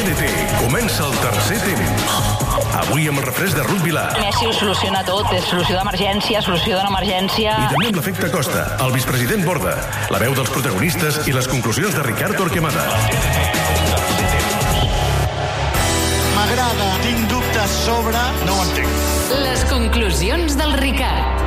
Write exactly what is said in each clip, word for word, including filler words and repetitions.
T D T comença el tercer temps. Avui amb el refresc de Ruth Vilà. Messi ho soluciona tot, és solució d'emergència, solució de l'emergència. I també amb l'efecte Costa, el vicepresident Borda, la veu dels protagonistes i les conclusions de Ricard Torquemada. M'agrada, tinc dubtes sobre... No ho entenc. Les conclusions del Ricard.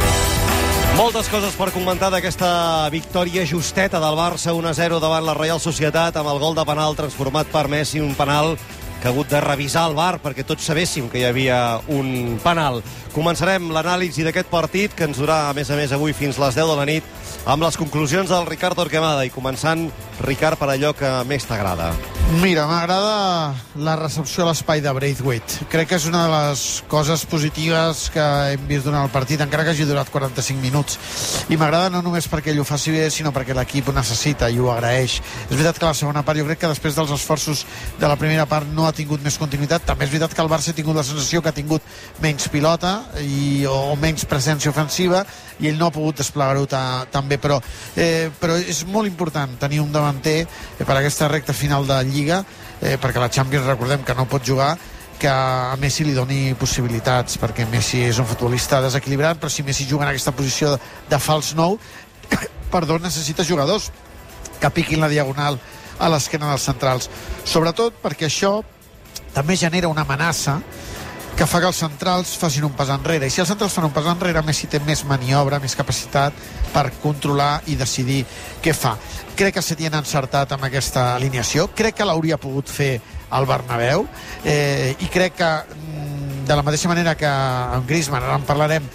Moltes coses per comentar d'aquesta victòria justeta del Barça un a zero davant la Reial Societat amb el gol de penal transformat per Messi, un penal que ha hagut de revisar el V A R perquè tots sabéssim que hi havia un penal. Començarem l'anàlisi d'aquest partit que ens durà, a més a més, avui fins les deu de la nit amb les conclusions del Ricard Torquemada i començant, Ricard, per allò que més t'agrada. Mira, m'agrada la recepció a l'espai de Braithwaite. Crec que és una de les coses positives que hem vist durant el partit, encara que hagi durat quaranta-cinc minuts. I m'agrada no només perquè ell ho faci bé, sinó perquè l'equip ho necessita i ho agraeix. És veritat que la segona part, jo crec que després dels esforços de la primera part no ha tingut més continuïtat. També és veritat que el Barça ha tingut la sensació que ha tingut menys pilota i, o, o menys presència ofensiva i ell no ha pogut desplegar-ho tan bé, però, eh, però és molt important tenir un davanter eh, per aquesta recta final de Lliga, eh, perquè la Champions recordem que no pot jugar, que a Messi li doni possibilitats, perquè Messi és un futbolista desequilibrat, però si Messi juga en aquesta posició de, de fals nou, perdó, necessita jugadors que piquin la diagonal a l'esquena dels centrals, sobretot perquè això també genera una amenaça que fa que els centrals facin un pas enrere, i si els centrals fan un pas enrere, Messi té més maniobra, més capacitat per controlar i decidir què fa. Crec que Setién ha encertat amb aquesta alineació, crec que l'hauria pogut fer al Bernabéu, eh, i crec que de la mateixa manera que amb Griezmann, ara en parlarem,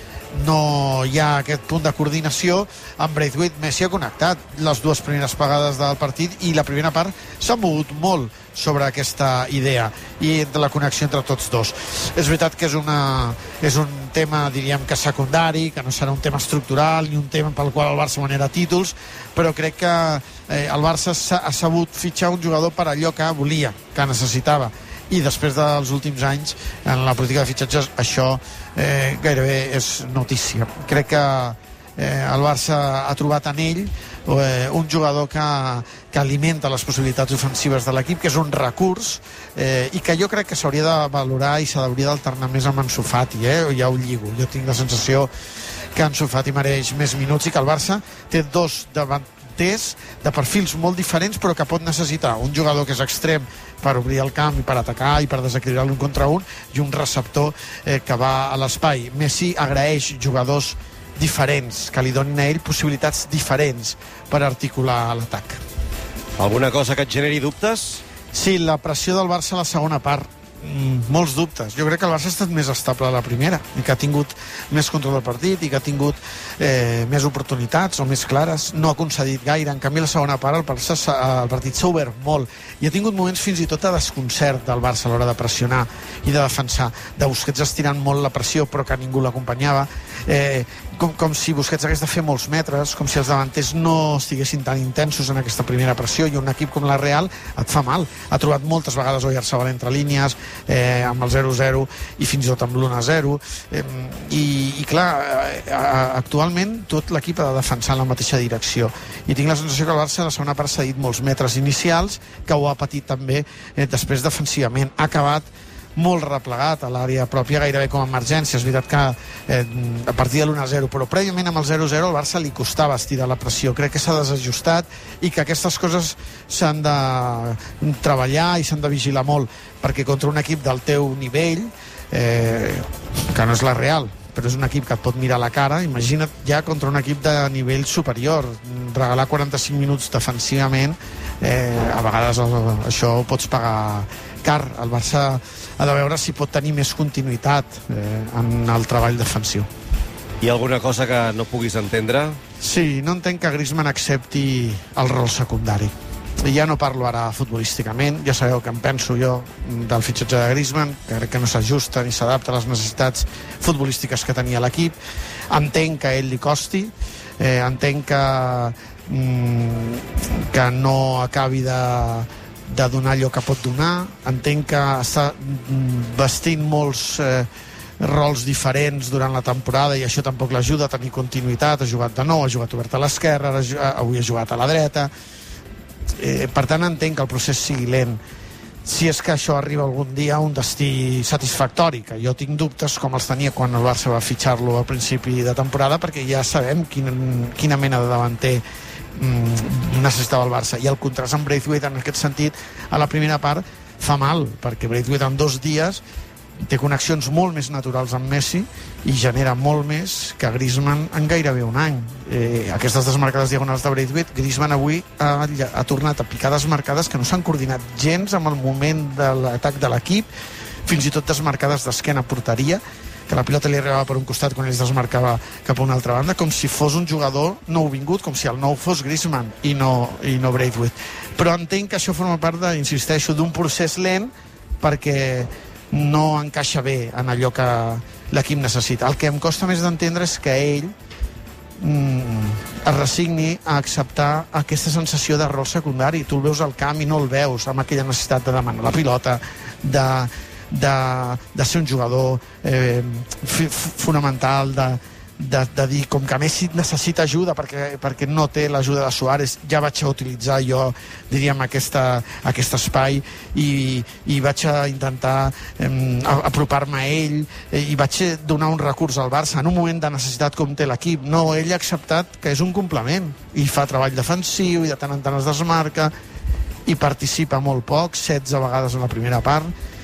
no hi ha aquest punt de coordinació, amb Braithwaite Messi ha connectat les dues primeres pagades del partit i la primera part s'ha mogut molt sobre aquesta idea i entre la connexió entre tots dos. És veritat que és, una, és un tema, diríem que secundari, que no serà un tema estructural ni un tema pel qual el Barça guanyarà títols, però crec que eh, el Barça ha sabut fitxar un jugador per allò que volia, que necessitava, i després dels últims anys en la política de fitxatges això eh, gairebé és notícia. Crec que eh, el Barça ha trobat en ell eh, un jugador que, que alimenta les possibilitats ofensives de l'equip, que és un recurs eh, i que jo crec que s'hauria de valorar i s'hauria d'alternar més amb Ansu Fati, eh? Ja ho lligo, jo tinc la sensació que Ansu Fati mereix més minuts i que el Barça té dos davant de perfils molt diferents, però que pot necessitar un jugador que és extrem per obrir el camp i per atacar i per desequilibrar l'un contra un, i un receptor eh, que va a l'espai. Messi agraeix jugadors diferents, que li donin a ell possibilitats diferents per articular l'atac. Alguna cosa que et generi dubtes? Sí, la pressió del Barça a la segona part. Mm, molts dubtes. Jo crec que el Barça ha estat més estable a la primera i que ha tingut més control del partit i que ha tingut eh, més oportunitats o més clares, no ha concedit gaire. En canvi, la segona part el, Barça, el partit s'ha obert molt i ha tingut moments fins i tot de desconcert del Barça a l'hora de pressionar i de defensar, de Busquets estirant molt la pressió però que ningú l'acompanyava, eh, com, com si Busquets hagués de fer molts metres, com si els davanters no estiguessin tan intensos en aquesta primera pressió, i un equip com la Real et fa mal. Ha trobat moltes vegades Oyarzabal entre línies, eh, amb el zero zero i fins i tot amb l'un a zero, eh, i, i clar, eh, actualment tot l'equip ha de defensar en la mateixa direcció, i tinc la sensació que el Barça a la segona part s'ha dit molts metres inicials, que ho ha patit també eh, després defensivament. Ha acabat molt replegat a l'àrea pròpia, gairebé com a emergència. És veritat que eh, a partir de l'un a zero, però prèviament amb el zero zero al Barça li costava estirar la pressió. Crec que s'ha desajustat i que aquestes coses s'han de treballar i s'han de vigilar molt, perquè contra un equip del teu nivell, eh, que no és la Real, però és un equip que et pot mirar la cara, imagina't ja contra un equip de nivell superior, regalar quaranta-cinc minuts defensivament, eh, a vegades això ho pots pagar car. El Barça ha de veure si pot tenir més continuïtat eh, en el treball defensiu. Hi ha alguna cosa que no puguis entendre? Sí, no entenc que Griezmann accepti el rol secundari. I ja no parlo ara futbolísticament, ja sabeu que em penso jo del fitxatge de Griezmann, que crec que no s'ajusta ni s'adapta a les necessitats futbolístiques que tenia l'equip. Entenc que a ell li costi, eh, entenc que, mm, que no acabi de, de donar allò que pot donar, entenc que està vestint molts eh, rols diferents durant la temporada i això tampoc l'ajuda a tenir continuïtat. Ha jugat de nou, ha jugat obert a l'esquerra, avui ha jugat a la dreta. Eh, per tant entenc que el procés sigui lent, si és que això arriba algun dia a un destí satisfactori, que jo tinc dubtes com els tenia quan el Barça va fitxar-lo al principi de temporada, perquè ja sabem quin, quina mena de davanter mm, necessitava el Barça, i el contrast amb Braithwaite en aquest sentit a la primera part fa mal, perquè Braithwaite en dos dies té connexions molt més naturals amb Messi i genera molt més que Griezmann en gairebé un any. Eh, aquestes desmarcades diagonals de Braithwaite, Griezmann avui ha, ha tornat a picar desmarcades que no s'han coordinat gens amb el moment de l'atac de l'equip, fins i tot desmarcades d'esquena a porteria, que la pilota li arribava per un costat quan ells desmarcava cap a una altra banda, com si fos un jugador nouvingut, com si el nou fos Griezmann i no, i no Braithwaite. Però entenc que això forma part, de, insisteixo, d'un procés lent, perquè no encaixa bé en allò que l'equip necessita. El que em costa més d'entendre és que ell mm, es resigni a acceptar aquesta sensació de rol secundari. Tu el veus al camp i no el veus amb aquella necessitat de demanar la pilota, de, de, de ser un jugador eh, fonamental, de, de, de dir com que Messi necessita ajuda perquè, perquè no té l'ajuda de Suárez. Ja vaig a utilitzar jo, diríem, aquesta, aquest espai i, i vaig a intentar eh, apropar-me a ell eh, i vaig donar un recurs al Barça en un moment de necessitat com té l'equip. No, ell ha acceptat que és un complement i fa treball defensiu i de tant en tant es desmarca i participa molt poc, setze vegades en la primera part,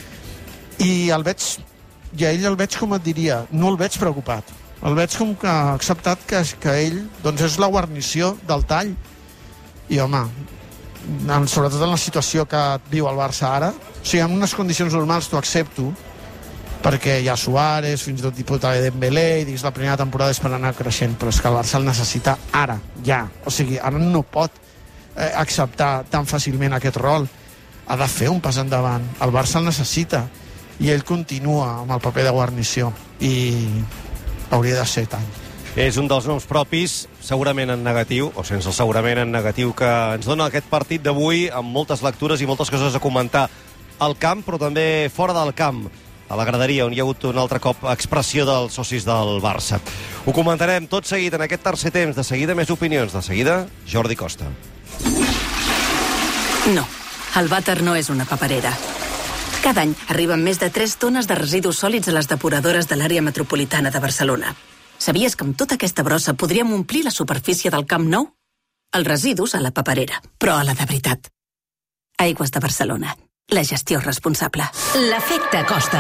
i el veig, i a ell el veig, com et diria, no el veig preocupat. El veig com que ha acceptat que, que ell doncs és la guarnició del tall. I, home, en, sobretot en la situació que viu el Barça ara, o sigui, en unes condicions normals t'ho accepto, perquè hi ha Suárez, fins i tot diputat de Dembélé, i diguis, la primera temporada és per anar creixent, però és que el Barça el necessita ara, ja. O sigui, ara no pot eh, acceptar tan fàcilment aquest rol. Ha de fer un pas endavant. El Barça el necessita. I ell continua amb el paper de guarnició. I hauria de ser tant. És un dels noms propis, segurament en negatiu, o sense segurament en negatiu, que ens dona aquest partit d'avui amb moltes lectures i moltes coses a comentar al camp, però també fora del camp, a la graderia, on hi ha hagut un altre cop expressió dels socis del Barça. Ho comentarem tot seguit en aquest tercer temps. De seguida més opinions. De seguida, Jordi Costa. No, el vàter no és una paperera. Cada any arriben més de tres tones de residus sòlids a les depuradores de l'àrea metropolitana de Barcelona. Sabies que amb tota aquesta brossa podríem omplir la superfície del Camp Nou? Els residus a la paperera, però a la de veritat. Aigües de Barcelona. La gestió responsable. L'efecte Costa.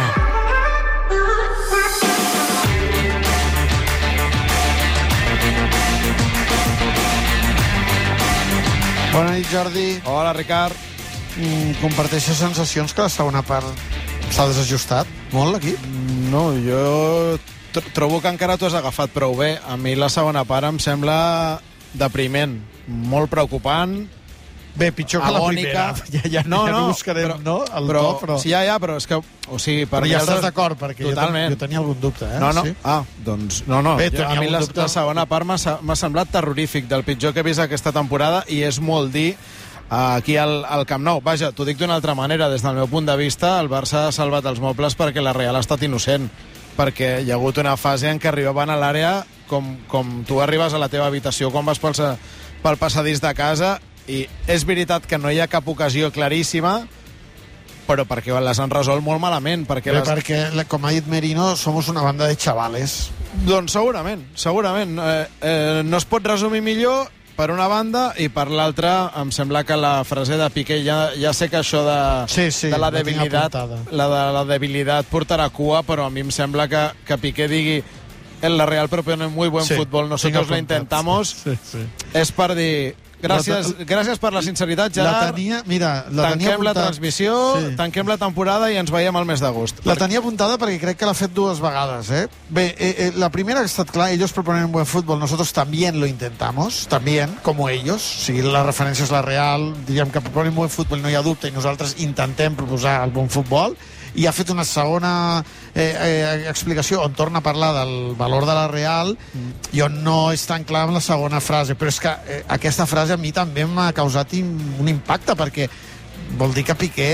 Bona nit, Jordi. Hola, Ricard. Mm, comparteixes sensacions que la segona part s'ha desajustat molt, l'equip? No, jo tr trobo que encara t'ho has agafat prou bé. A mi la segona part em sembla depriment, molt preocupant. Bé, pitjor que agònica. La primera. Ja, ja, no, ja no, no buscarem, però, no? El però, to, però... Sí, ja, ja, però és que... O sigui, per però ja estàs d'acord, perquè totalment. Jo, jo tenia algun dubte, eh? No, no. Sí? Ah, doncs... No, no. Bé, a mi la, la segona part m'ha semblat terrorífic, del pitjor que he vist aquesta temporada, i és molt dir aquí al, al Camp Nou. Vaja, t'ho dic d'una altra manera. Des del meu punt de vista, el Barça ha salvat els mobles perquè la Real ha estat innocent, perquè hi ha hagut una fase en què arribaven a l'àrea com, com tu arribes a la teva habitació quan vas pel, pel passadís de casa, i és veritat que no hi ha cap ocasió claríssima, però perquè les han resolt molt malament. Perquè, Bé, les... perquè com ha dit Merino, somos una banda de chavales. Doncs segurament, segurament. Eh, eh, no es pot resumir millor per una banda, i per l'altra em sembla que la frase de Piqué, ja, ja sé que això de, sí, sí, de la debilitat la de la debilitat portarà cua, però a mi em sembla que, que Piqué digui en la Real propone muy buen sí, fútbol, nosotros lo intentamos, sí, sí. És per dir gràcies, la, gràcies per la sinceritat, Gerard. La tenia, mira, la tanquem tenia la transmissió, sí. Tanquem la temporada i ens veiem al mes d'agost. La tenia apuntada perquè crec que l'ha fet dues vegades, eh? Bé, eh, eh, la primera que ha estat clar, ellos proponen buen fútbol, nosotros también lo intentamos, también, como ellos, o sigui, la referència és la Real, diríem que proponen buen fútbol, no hi ha dubte, i nosaltres intentem proposar el bon futbol, i ha fet una segona eh, eh, explicació on torna a parlar del valor de la Real, mm. i on no és tan clar amb la segona frase, però és que eh, aquesta frase a mi també m'ha causat un impacte, perquè vol dir que Piqué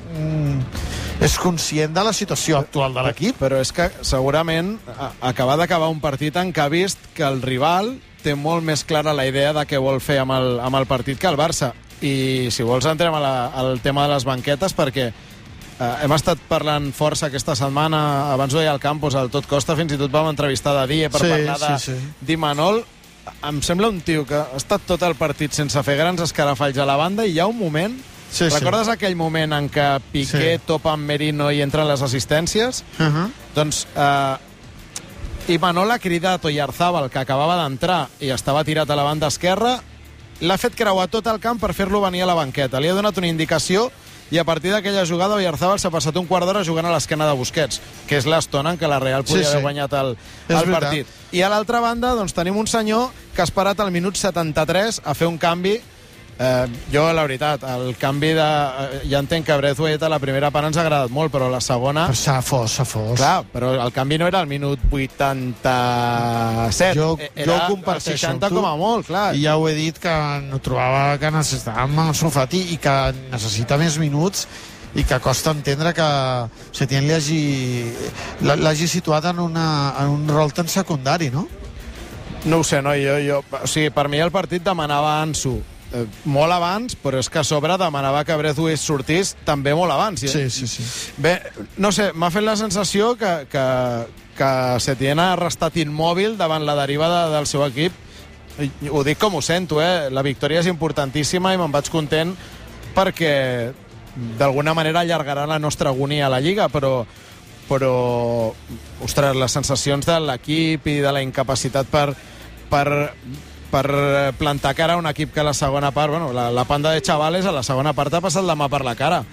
mm, és conscient de la situació actual de l'equip. Però és que segurament acaba d'acabar un partit en què ha vist que el rival té molt més clara la idea de què vol fer amb el, amb el partit que el Barça. i si vols entrem a la, al tema de les banquetes, perquè eh, hem estat parlant força aquesta setmana, abans ho deia al campus, al Tot Costa, fins i tot vam entrevistar de Die per Sí, parlar de sí, sí. d'Imanol. Em sembla un tio que ha estat tot el partit sense fer grans escarafalls a la banda, i hi ha un moment, Sí, sí. recordes aquell moment en què Piqué Sí. topa amb Merino i entren les assistències? Uh -huh. Doncs eh, Imanol ha cridat Oyarzábal, que acabava d'entrar i estava tirat a la banda esquerra, l'ha fet creuar tot el camp per fer-lo venir a la banqueta. Li ha donat una indicació i a partir d'aquella jugada Oyarzábal s'ha passat un quart d'hora jugant a l'esquena de Busquets, que és l'estona en què la Real podia Sí, sí. haver guanyat el, És el veritat. partit. I a l'altra banda doncs, tenim un senyor que ha esperat al minut setanta-tres a fer un canvi. Eh, jo, la veritat, el canvi de... Eh, ja entenc que Braithwaite a la primera part ens ha agradat molt, però la segona... Però s'ha fos, s'ha fos. Clar, però el canvi no era al minut vuitanta-set, Jo, era jo ho comparteixo al seixanta amb tu, com a molt, clar. I ja ho he dit, que no trobava que necessitava Ansu Fati i que necessita més minuts i que costa entendre que Setién li hagi, l'hagi situat en, una, en un rol tan secundari, no? No ho sé, no, jo, jo... O sigui, per mi el partit demanava Ansu eh, molt abans, però és que a sobre demanava que Braithwaite sortís també molt abans. Sí, sí, sí. Bé, no sé, m'ha fet la sensació que, que, que Setién ha restat immòbil davant la deriva de, del seu equip. I, ho dic com ho sento, eh? La victòria és importantíssima i me'n vaig content perquè d'alguna manera allargarà la nostra agonia a la Lliga, però, però ostres, les sensacions de l'equip i de la incapacitat per, per, per plantar cara a un equip que a la segona part, bueno, la, la panda de xavales a la segona part ha passat la mà per la cara.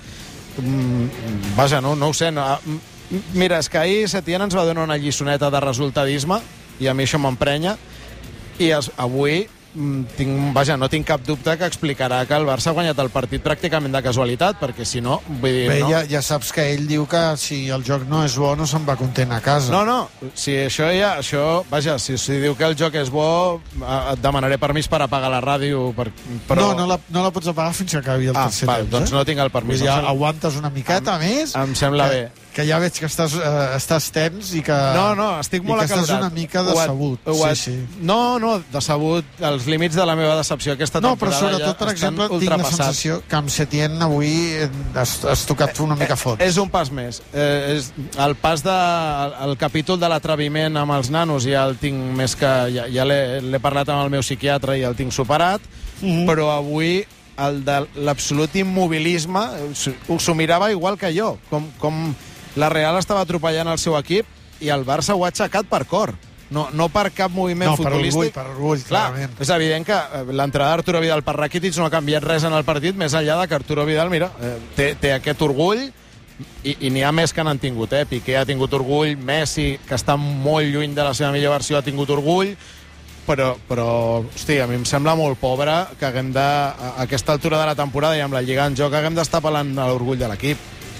Mm, vaja, no, no ho sé. No, mira, és que ahir Setién ens va donar una lliçoneta de resultadisme i a mi això m'emprenya, i es, avui tinc, vaja, no tinc cap dubte que explicarà que el Barça ha guanyat el partit pràcticament de casualitat, perquè si no, vull dir... Bé, no. ja, ja saps que ell diu que si el joc no és bo no se'n va content a casa. No, no, si això ja, això, vaja, si, si diu que el joc és bo, et demanaré permís per apagar la ràdio, per, però... No, no la, no la pots apagar fins que acabi el ah, tercer val, temps. doncs eh? no tinc el permís. Vull dir, Em sembla- aguantes una miqueta em, més. Em sembla que, bé. Que ja veig que estàs, eh, estàs tens i que... No, no, estic molt i que acalorat. estàs una mica Ho et- decebut. ho et- sí, sí. No, no, decebut. Els límits de la meva decepció aquesta No, però temporada sobretot, per ja exemple, estan tinc la ultrapassats. sensació que amb Setién avui eh, has, has tocat una mica fons. És un pas més. Eh, és el pas de... El, el capítol de l'atreviment amb els nanos ja el tinc més que... Ja, ja l'he l'he parlat amb el meu psiquiatre i el tinc superat, Mhm. però avui el de l'absolut immobilisme ho s'ho mirava igual que jo, com, com la Real estava atropellant el seu equip i el Barça ho ha aixecat per cor. No, no per cap moviment No, per futbolístic. orgull, per orgull, Clar, clarament. és evident que eh, l'entrada d'Arturo Vidal per Rakitic no ha canviat res en el partit, més enllà de que Arturo Vidal, mira, eh, té, té aquest orgull i, i n'hi ha més que n'han tingut, eh? Piqué ha tingut orgull, Messi, que està molt lluny de la seva millor versió, ha tingut orgull, però, però hosti, a mi em sembla molt pobre que haguem de, a aquesta altura de la temporada i amb la Lliga en joc, haguem d'estar parlant de l'orgull de l'equip.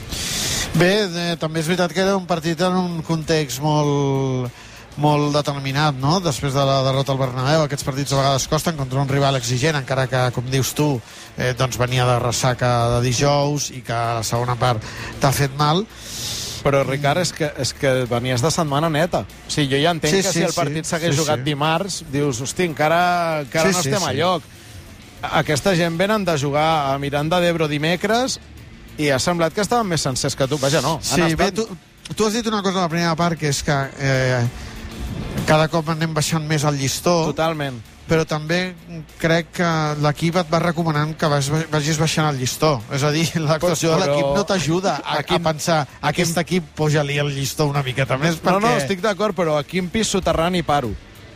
Bé, eh, també és veritat que era un partit en un context molt molt determinat, no? Després de la derrota al Bernabéu, aquests partits a vegades costen contra un rival exigent, encara que, com dius tu, eh, doncs venia de ressaca de dijous i que a la segona part t'ha fet mal. Però, Ricard, és que, és que venies de setmana neta. O sigui, jo ja entenc Sí, que sí, si el sí. partit s'hagués Sí, jugat sí. dimarts, dius, hosti, encara, encara Sí, no sí, estem sí. a lloc. Aquesta gent venen de jugar a Miranda d'Ebro dimecres i ha semblat que estaven més sencers que tu. Vaja, no. Sí, han bé, estat... tu, tu has dit una cosa a la primera part, que és que eh, cada cop anem baixant més el llistó. Totalment. Però també crec que l'equip et va recomanant que vas, vagis baixant el llistó. És a dir, l'actuació Però- de l'equip no t'ajuda a, a quin- a pensar aquest equip puja-li el llistó una miqueta més, No, perquè... no, estic d'acord, però a quin pis soterrani paro?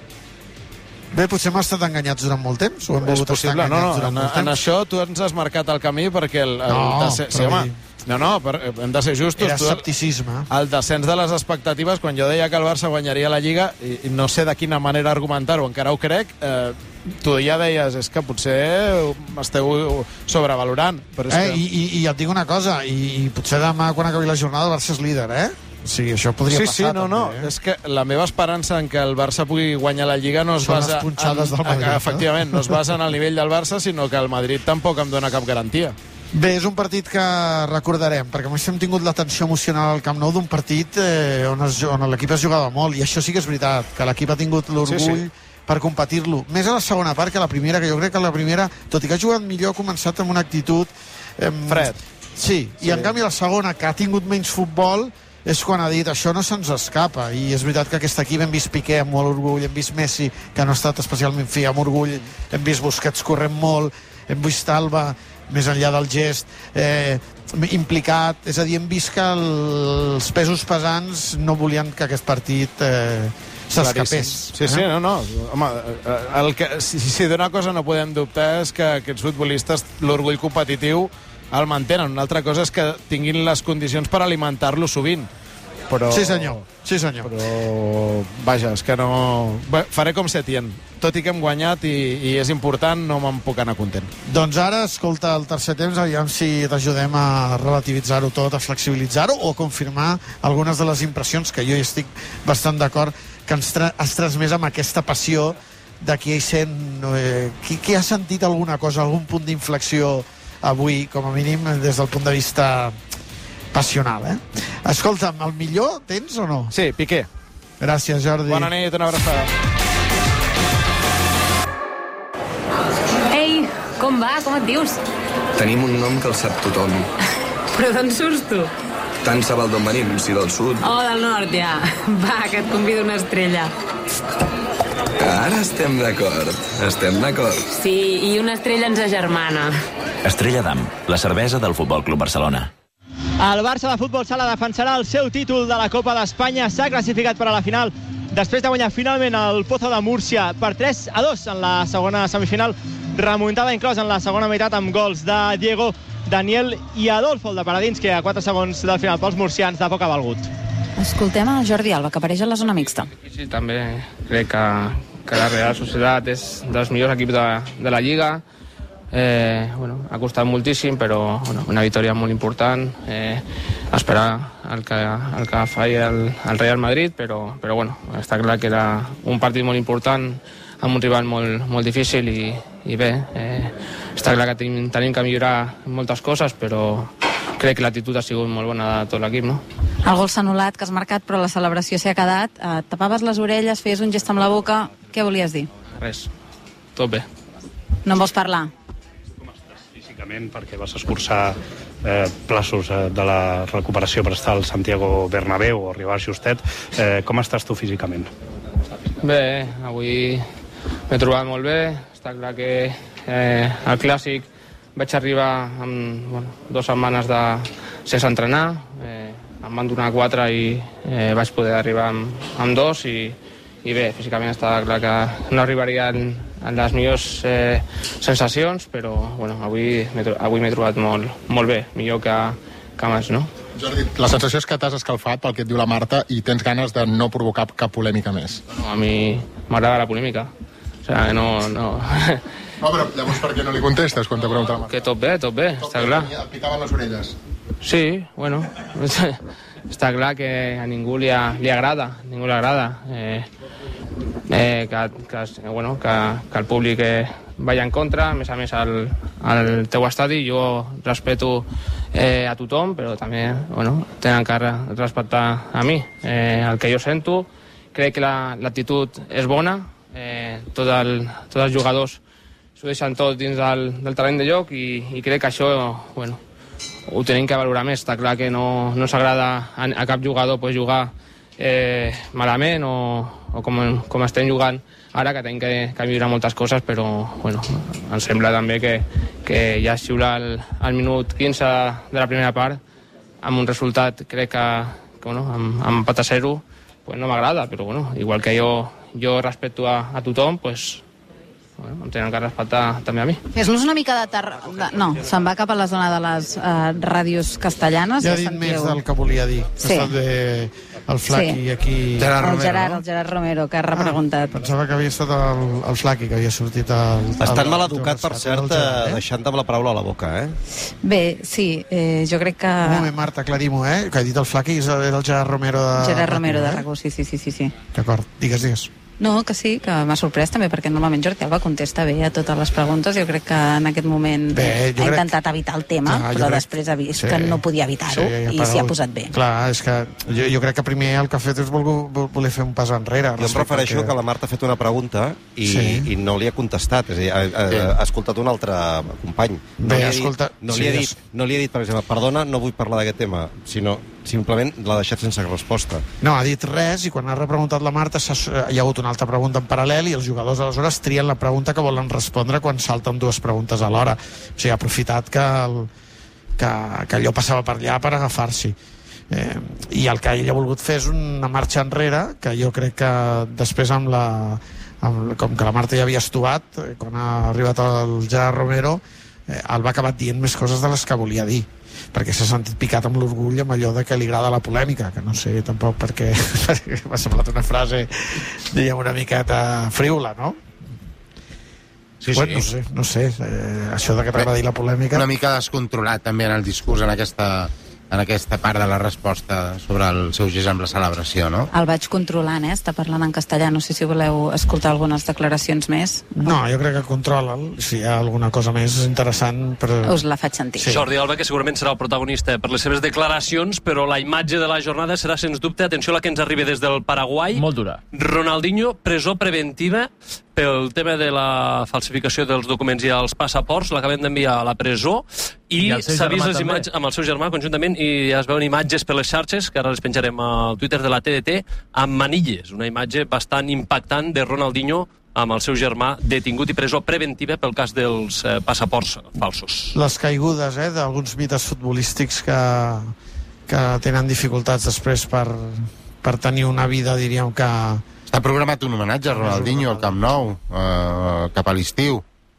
Bé, potser hem estat enganyats durant molt temps, o hem És volgut estar possible. No, enganyats no, durant en, molt en temps. això tu ens has marcat el camí perquè el, el No, de ser, sí, però home, vull dir- no, no, per, hem de ser justos. Era Tu- escepticisme. el descens de les expectatives, quan jo deia que el Barça guanyaria la Lliga, i, i no sé de quina manera argumentar-ho, encara ho crec, eh, tu ja deies, és que potser esteu sobrevalorant. Però és Eh, que... i, i, I et dic una cosa, i, i potser demà, quan acabi la jornada, el Barça és líder, eh? O sigui, això podria Sí, passar, sí, no, no. també, eh? És que la meva esperança en que el Barça pugui guanyar la Lliga no es Són basa... les punxades en, del Madrid, no? Efectivament, no es basa en el nivell del Barça, sinó que el Madrid tampoc em dona cap garantia. Bé, és un partit que recordarem, perquè més hem tingut la tensió emocional al Camp Nou d'un partit eh, on, es, on l'equip es jugava molt, i això sí que és veritat, que l'equip ha tingut l'orgull Sí, sí. per competir-lo. Més a la segona part que a la primera, que jo crec que a la primera, tot i que ha jugat millor, ha començat amb una actitud... Eh, Fred. Sí, i sí. En canvi la segona, que ha tingut menys futbol, és quan ha dit això no se'ns escapa, i és veritat que aquest equip hem vist Piqué amb molt orgull, hem vist Messi, que no ha estat especialment fi, amb orgull, hem vist Busquets corrent molt, hem vist Alba més enllà del gest eh, implicat, és a dir, hem vist que el, els pesos pesants no volien que aquest partit eh, s'escapés. Sí, sí, no, no. Home, el que, si, si d'una cosa no podem dubtar és que aquests futbolistes l'orgull competitiu el mantenen. Una altra cosa és que tinguin les condicions per alimentar-lo sovint. Però... Sí, senyor. Sí, senyor. Però, vaja, és que no... Bé, faré com Setién. Tot i que hem guanyat i, i és important, no me'n puc anar content. Doncs ara, escolta, el tercer temps, aviam si t'ajudem a relativitzar-ho tot, a flexibilitzar-ho o a confirmar algunes de les impressions, que jo hi estic bastant d'acord, que ens tra has transmès amb aquesta passió de qui hi sent... Eh, qui, qui ha sentit alguna cosa, algun punt d'inflexió avui, com a mínim, des del punt de vista passional, eh? Escolta'm, el millor tens o no? Sí, Piqué. Gràcies, Jordi. Bona nit, una abraçada. Ei, com va? Com et dius? Tenim un nom que el sap tothom. Però d'on surts tu? Tant se val d'on venim, si del sud. Oh, del nord, ja. Va, que et convido una estrella. Ara estem d'acord, estem d'acord. Sí, i una estrella ens agermana. Estrella d'Am, la cervesa del Futbol Club Barcelona. El Barça de Futbol Sala defensarà el seu títol de la Copa d'Espanya. S'ha classificat per a la final després de guanyar finalment el Pozo de Múrcia per tres a dos en la segona semifinal. Remuntada inclòs en la segona meitat amb gols de Diego, Daniel i Adolfo, el de Paradins, que a quatre segons del final pels murcians de poc ha valgut. Escoltem a Jordi Alba, que apareix a la zona mixta. Sí, també crec que, que la Real Societat és dels millors equips de, de la Lliga. Eh, bueno, ha costat moltíssim, però bueno, una victòria molt important. Eh, esperar el que, el que faci el, el Real Madrid, però, però bueno, està clar que era un partit molt important amb un rival molt, molt difícil i, i bé, eh, està clar que tenim, tenim que millorar moltes coses, però crec que l'actitud ha sigut molt bona de tot l'equip, no? El gol s'ha anul·lat, que has marcat, però la celebració s'hi ha quedat. Eh, tapaves les orelles, feies un gest amb la boca. Què volies dir? Res, tot bé. No en vols parlar? Perquè vas escurçar eh, plaços eh, de la recuperació per estar al Santiago Bernabéu o arribar justet. Eh, com estàs tu físicament? Bé, avui m'he trobat molt bé. Està clar que eh, al Clàssic vaig arribar amb bueno, dues setmanes de sense entrenar. Eh, em van donar quatre i eh, vaig poder arribar amb, amb dos i, i bé, físicament està clar que no arribaria en, en les millors eh, sensacions, però bueno, avui m'he trobat molt, molt bé, millor que, que abans, no? Jordi, la sensació és que t'has escalfat pel que et diu la Marta i tens ganes de no provocar cap polèmica més. No, a mi m'agrada la polèmica. O sigui, no... No, no però llavors per què no li contestes quan te pregunta la Marta? Que tot bé, tot bé, tot està bé, clar. Et picaven les orelles. Sí, bueno, està clar que a ningú li, ha, li agrada, a ningú li agrada. Eh, eh, que, que, bueno, que, que el públic eh, vagi en contra, a més a més al, al teu estadi. Jo respeto eh, a tothom, però també bueno, tenen que respectar a mi, eh, el que jo sento. Crec que l'actitud la, és bona, eh, tot el, tots els jugadors s'ho deixen tot dins del, del terreny de joc i, i crec que això bueno, ho tenim que valorar més. Està clar que no, no s'agrada a, a cap jugador pues, jugar eh, malament o, o com, com estem jugant ara, que tenim que, que millorar moltes coses, però bueno, em sembla també que, que ja xiula el, el minut quinze de la primera part amb un resultat, crec que, que bueno, amb, amb empat a zero pues no m'agrada, però bueno, igual que jo, jo respecto a, a tothom, pues bueno, em tenen que respectar també a mi. Fes-nos una mica de... Tar... de... No, se'n va cap a la zona de les uh, ràdios castellanes. Ja ha dit més del que volia dir. Sí. Ha estat bé el Flaqui sí. Aquí... Gerard Romero, el Gerard, no? El Gerard Romero, que ha repreguntat. Ah, pensava que havia estat el, el Flaqui, que havia sortit el... Estan mal educat, per cert, eh? deixant amb la paraula a la boca, eh? Bé, sí, eh, jo crec que... Un moment, Marta, aclarim-ho, eh? Que ha dit el Flaqui era el Gerard Romero de... Gerard Romero de RAC1, sí, sí, sí, sí. D'acord, digues, digues. No, que sí, que m'ha sorprès també, perquè normalment Jordi Alba contesta bé a totes les preguntes. Jo crec que en aquest moment bé, ha crec... intentat evitar el tema, clar, però crec... després ha vist sí, que no podia evitar-ho sí, i s'hi ha posat bé. Clar, és que jo, jo crec que primer el que ha fet és voler, voler fer un pas enrere. Jo em refereixo que... que la Marta ha fet una pregunta i, sí. i no li ha contestat, és a dir, ha, ha, sí. ha escoltat un altre company. No, bé, li, ha escolta... dit, no, sí, li ha dit, no li ha dit, per exemple, perdona, no vull parlar d'aquest tema, sinó simplement l'ha deixat sense resposta. No, ha dit res i quan ha repreguntat la Marta hi ha hagut una altra pregunta en paral·lel i els jugadors aleshores trien la pregunta que volen respondre quan salten dues preguntes alhora. O sigui, ha aprofitat que, el, que, que allò passava per allà per agafar-s'hi. Eh, I el que ell ha volgut fer és una marxa enrere, que jo crec que després amb la... Amb, com que la Marta ja havia estuvat, eh, quan ha arribat el Gerard Romero, eh, el va acabar dient més coses de les que volia dir, perquè s'ha sentit picat amb l'orgull amb allò de que li agrada la polèmica, que no sé tampoc perquè, perquè m'ha semblat una frase diguem una miqueta friula, no? Sí, bueno, sí. No sé, no sé eh, això de que t'agradi la polèmica... Una mica descontrolat també en el discurs, en aquesta, en aquesta part de la resposta sobre el seu gest amb la celebració, no? El vaig controlant, eh? Està parlant en castellà. No sé si voleu escoltar algunes declaracions més. No, jo crec que controla'l. Si hi ha alguna cosa més interessant... Però... Us la faig sentir. Sí. Jordi Alba, que segurament serà el protagonista per les seves declaracions, però la imatge de la jornada serà, sens dubte, atenció a la que ens arriba des del Paraguai. Molt dura. Ronaldinho, presó preventiva pel tema de la falsificació dels documents i els passaports, l'acabem d'enviar a la presó i, I s'ha vist les imatges amb el seu germà conjuntament i ja es veuen imatges per les xarxes, que ara les penjarem al Twitter de la T D T, amb manilles, una imatge bastant impactant de Ronaldinho amb el seu germà detingut i presó preventiva pel cas dels eh, passaports falsos. Les caigudes eh, d'alguns mites futbolístics que, que tenen dificultats després per, per tenir una vida, diríem que... Està programat un homenatge a Ronaldinho al Camp Nou, eh, cap a l'estiu.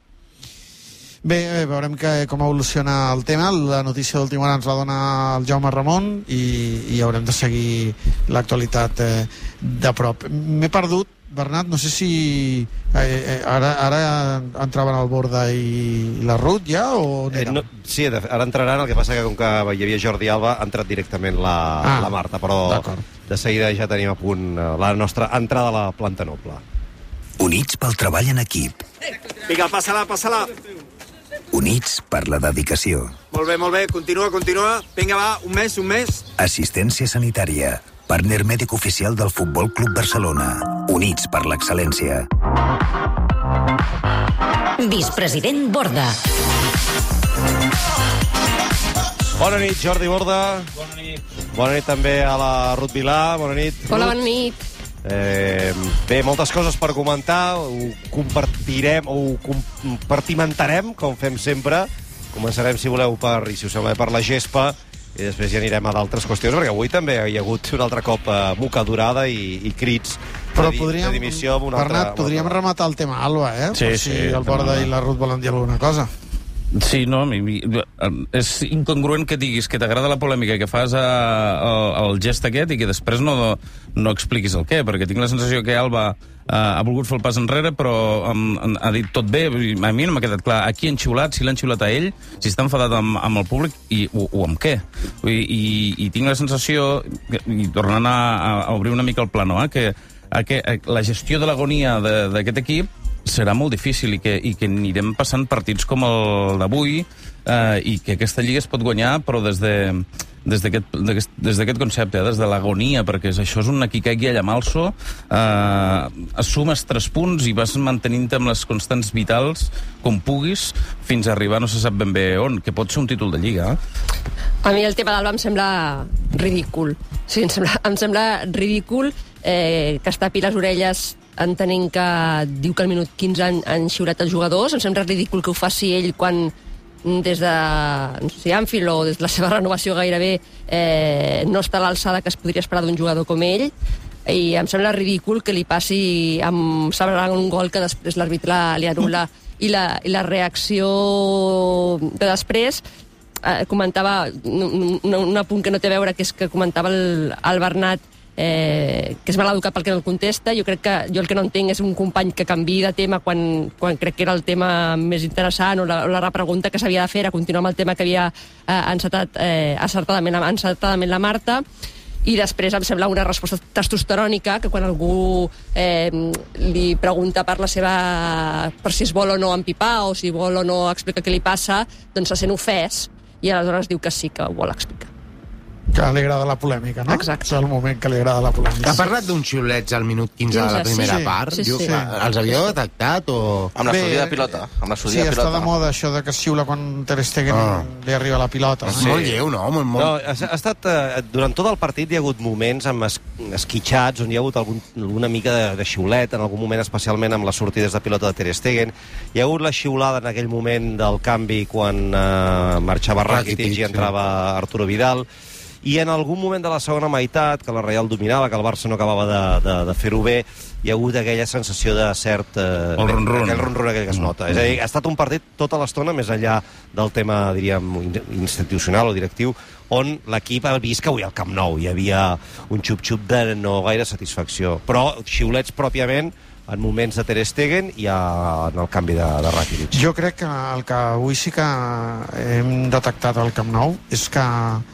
Bé, veurem que, com evoluciona el tema. La notícia d'última hora ens la dona el Jaume Ramon i, i haurem de seguir l'actualitat eh, de prop. M'he perdut, Bernat, no sé si eh, eh, ara, ara entraven al Borda i la Ruth ja o eh, no, sí, ara entraran, el que passa que com que hi havia Jordi Alba ha entrat directament la, ah, la Marta, però de seguida ja tenim a punt la nostra entrada a la planta noble. Units pel treball en equip. Vinga, passa-la, passa-la. Units per la dedicació. Molt bé, molt bé, continua, continua. Vinga, va, un mes, un mes. Assistència sanitària. Partner mèdic oficial del Futbol Club Barcelona. Units per l'excel·lència. Vicepresident Borda. Bona nit, Jordi Borda. Bona nit. Bona nit també a la Ruth Vilà. Bona nit, Ruth. Hola, bona nit. Eh, bé, moltes coses per comentar. Ho compartirem, o ho compartimentarem, com fem sempre. Començarem, si voleu, per, i si us sembla, per la gespa, i després ja anirem a d'altres qüestions, perquè avui també hi ha hagut un altre cop eh, moca durada i, i crits però de, podríem, de dimissió amb una Bernat, altra... podríem rematar el tema Alba, eh? Sí, per sí, si el Borda i la Ruth volen dir alguna cosa. Sí, no, mi, mi, és incongruent que diguis que t'agrada la polèmica, que fas a, a, el gest aquest i que després no, no expliquis el què, perquè tinc la sensació que Alba uh, ha volgut fer el pas enrere, però um, ha dit tot bé. A mi no m'ha quedat clar a qui han xiulat, si l'han xiulat a ell, si està enfadat amb, amb el públic i, o, o amb què. I, i, i tinc la sensació, i tornant a, a obrir una mica el plano, eh, que, a, que a, la gestió de l'agonia d'aquest equip serà molt difícil i que, i que anirem passant partits com el d'avui eh, i que aquesta lliga es pot guanyar, però des de des d'aquest des d'aquest concepte, eh, des de l'agonia, perquè això és un aquí caigui allà malso, eh, assumes tres punts i vas mantenint-te amb les constants vitals com puguis fins a arribar no se sap ben bé on, que pot ser un títol de lliga. Eh? A mi el tema d'Alba em sembla ridícul. Sí, em sembla, em sembla ridícul eh, que es tapi les orelles entenent que diu que al minut quinze han, han xiulat els jugadors. Em sembla ridícul que ho faci ell quan des de no sé si Anfield o des de la seva renovació gairebé eh, no està a l'alçada que es podria esperar d'un jugador com ell, i em sembla ridícul que li passi amb celebrant un gol que després l'àrbitre li anul·la i la, i la reacció de després eh, comentava un, un, un apunt que no té a veure, que és que comentava el, el Bernat Eh, que és mal educat pel que no el contesta. Jo crec que jo el que no entenc és un company que canviï de tema quan, quan crec que era el tema més interessant o la, o la repregunta que s'havia de fer era continuar amb el tema que havia eh, encetat, eh, encertadament, encertadament la Marta. I després em sembla una resposta testosterònica, que quan algú eh, li pregunta per la seva... per si es vol o no empipar, o si vol o no explicar què li passa, doncs se sent ofès, i aleshores diu que sí, que ho vol explicar. Que li agrada la polèmica, no? Exacte. És el moment que li agrada la polèmica. Ha parlat d'uns xiulets al minut quinze de la primera sí, part? sí, sí, Jo, sí. Els havíeu detectat o...? Amb la sortida de pilota. Amb la Sí, sortida de està pilota. de moda això de que xiula quan Ter Stegen Ah. li arriba la pilota. És molt lleu, no? Molt, molt... No, ha, ha estat, eh, durant tot el partit hi ha hagut moments amb es, esquitxats on hi ha hagut algun, alguna mica de, de xiulet, en algun moment especialment amb les sortides de pilota de Ter Stegen. Hi ha hagut la xiulada en aquell moment del canvi quan eh, marxava Rakitic i entrava sí. Arturo Vidal. I en algun moment de la segona meitat, que la Real dominava, que el Barça no acabava de, de, de fer-ho bé, hi ha hagut aquella sensació de cert... Eh, el ron-ron. Aquell ron-ron aquell que es nota. Mm. És a dir, ha estat un partit tota l'estona, més enllà del tema, diríem, institucional o directiu, on l'equip ha vist que avui al Camp Nou hi havia un xup-xup de no gaire satisfacció. Però xiulets pròpiament en moments de Ter Stegen i a, en el canvi de, de Rakitic. Jo crec que el que avui sí que hem detectat al Camp Nou és que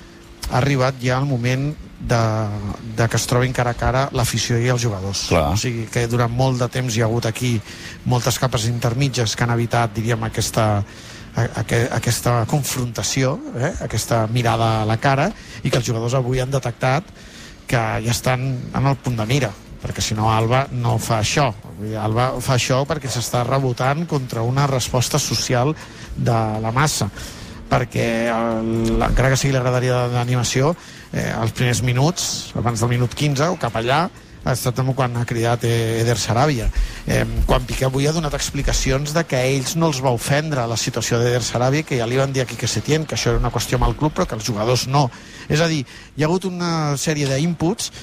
ha arribat ja el moment de, de que es trobin cara a cara l'afició i els jugadors. Clar. O sigui que durant molt de temps hi ha hagut aquí moltes capes intermitges que han evitat, diríem, aquesta, a, a, aquesta confrontació, eh? aquesta mirada a la cara, i que els jugadors avui han detectat que ja estan en el punt de mira, perquè si no Alba no fa això. Alba fa això perquè s'està rebotant contra una resposta social de la massa, perquè el, encara que sigui la graderia d'animació, eh, els primers minuts, abans del minut quinze o cap allà, ha estat quan ha cridat Eder Sarabia. Eh, quan Piqué avui ha donat explicacions de que a ells no els va ofendre la situació d'Eder Sarabia, que ja li van dir a Quique Setién que això era una qüestió amb el club, però que els jugadors no. És a dir, hi ha hagut una sèrie d'inputs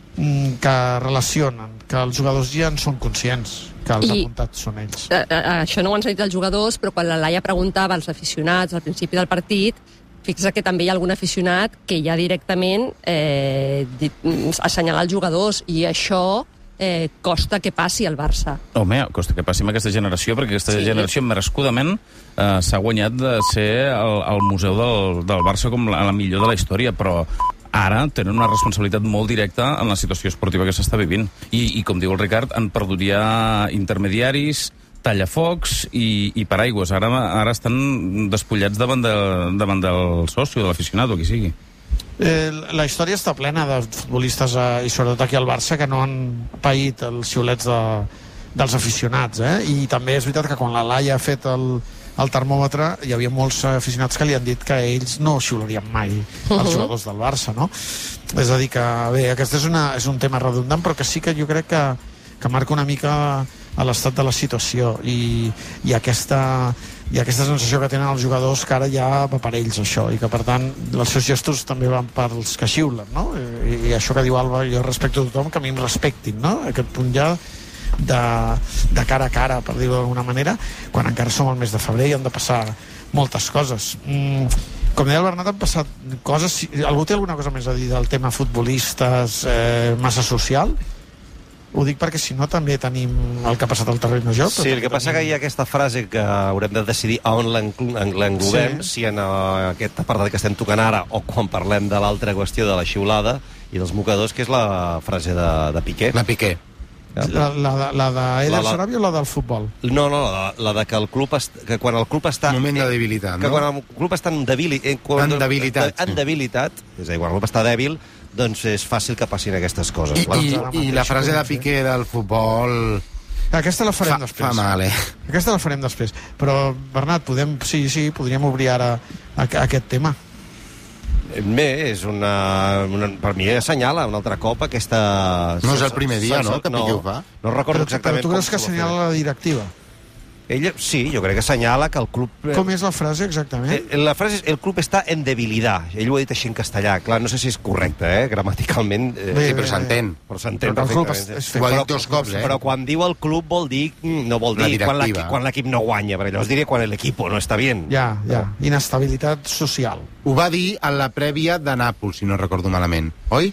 que relacionen, que els jugadors ja en són conscients, que els I, apuntats són ells. A, a, això no ho han sentit els jugadors, però quan la Laia preguntava als aficionats al principi del partit, fixa que també hi ha algun aficionat que ja directament eh, assenyalar els jugadors, i això eh, costa que passi al Barça. Home, costa que passi amb aquesta generació, perquè aquesta sí. generació merescudament eh, s'ha guanyat de ser el, el museu del, del Barça com la, la millor de la història, però ara tenen una responsabilitat molt directa en la situació esportiva que s'està vivint. I, i com diu el Ricard, han perdut ja intermediaris, tallafocs i, i paraigües. Ara, ara estan despullats davant, de, davant del soci o de l'aficionat o qui sigui. Eh, la història està plena de futbolistes, eh, i sobretot aquí al Barça, que no han paït els xiulets de, dels aficionats. Eh? I també és veritat que quan la Laia ha fet el, el termòmetre, hi havia molts aficionats que li han dit que ells no xiularien mai els jugadors del Barça, no? És a dir que, bé, aquest és, una, és un tema redundant, però que sí que jo crec que, que marca una mica a l'estat de la situació, i, i, aquesta, i aquesta sensació que tenen els jugadors que ara ja va per ells, això, i que per tant els seus gestos també van per els que xiulen, no? I, i això que diu Alba, jo respecto a tothom, que a mi em respectin, no? Aquest punt ja De, de cara a cara, per dir-ho d'alguna manera, quan encara som al mes de febrer i han de passar moltes coses. Mm, com deia el Bernat, han passat coses. Si, algú té alguna cosa més a dir del tema futbolistes, eh, massa social? Ho dic perquè si no també tenim el que ha passat al terreny de joc. Sí, el que passa tenim... que hi ha aquesta frase que haurem de decidir a on l'englobem, sí. si en uh, aquest apartat que estem tocant ara o quan parlem de l'altra qüestió de la xiulada i dels mocadors, que és la frase de, de Piqué. La Piqué. La, la, la d'Eder Sarabia o la del futbol? No, no, la, la de que el club est, que quan el club està... Un moment de debilitat, que no? quan el club està en, debili, eh, quan, en debilitat. En debilitat, és a dir, quan el club està dèbil, doncs és fàcil que passin aquestes coses. I, i, i la frase de Piqué del futbol... Aquesta la farem fa, després. Fa mal, eh? Aquesta la farem després. Però, Bernat, podem, sí, sí, podríem obrir ara aquest tema. Bé, és una, una... Per mi assenyala un altre cop aquesta... No és el primer dia, no?, que Piqué ho fa. No recordo però, exactament però tu creus que assenyala la directiva? Ella, sí, jo crec que assenyala que el club... Com és la frase, exactament? La frase és, el club està en debilitat. Ell ho ha dit així en castellà. Clar, no sé si és correcte, eh? Gramaticalment... Eh, bé, sí, però s'entén. Però s'entén perfectament. Es, ho ha dit dos cops, eh? Però quan diu el club vol dir... No vol dir quan l'equip no guanya, perquè llavors diria quan l'equip no està bien. Ja, ja. Inestabilitat social. Ho va dir a la prèvia de Nàpols, si no recordo malament. Oi?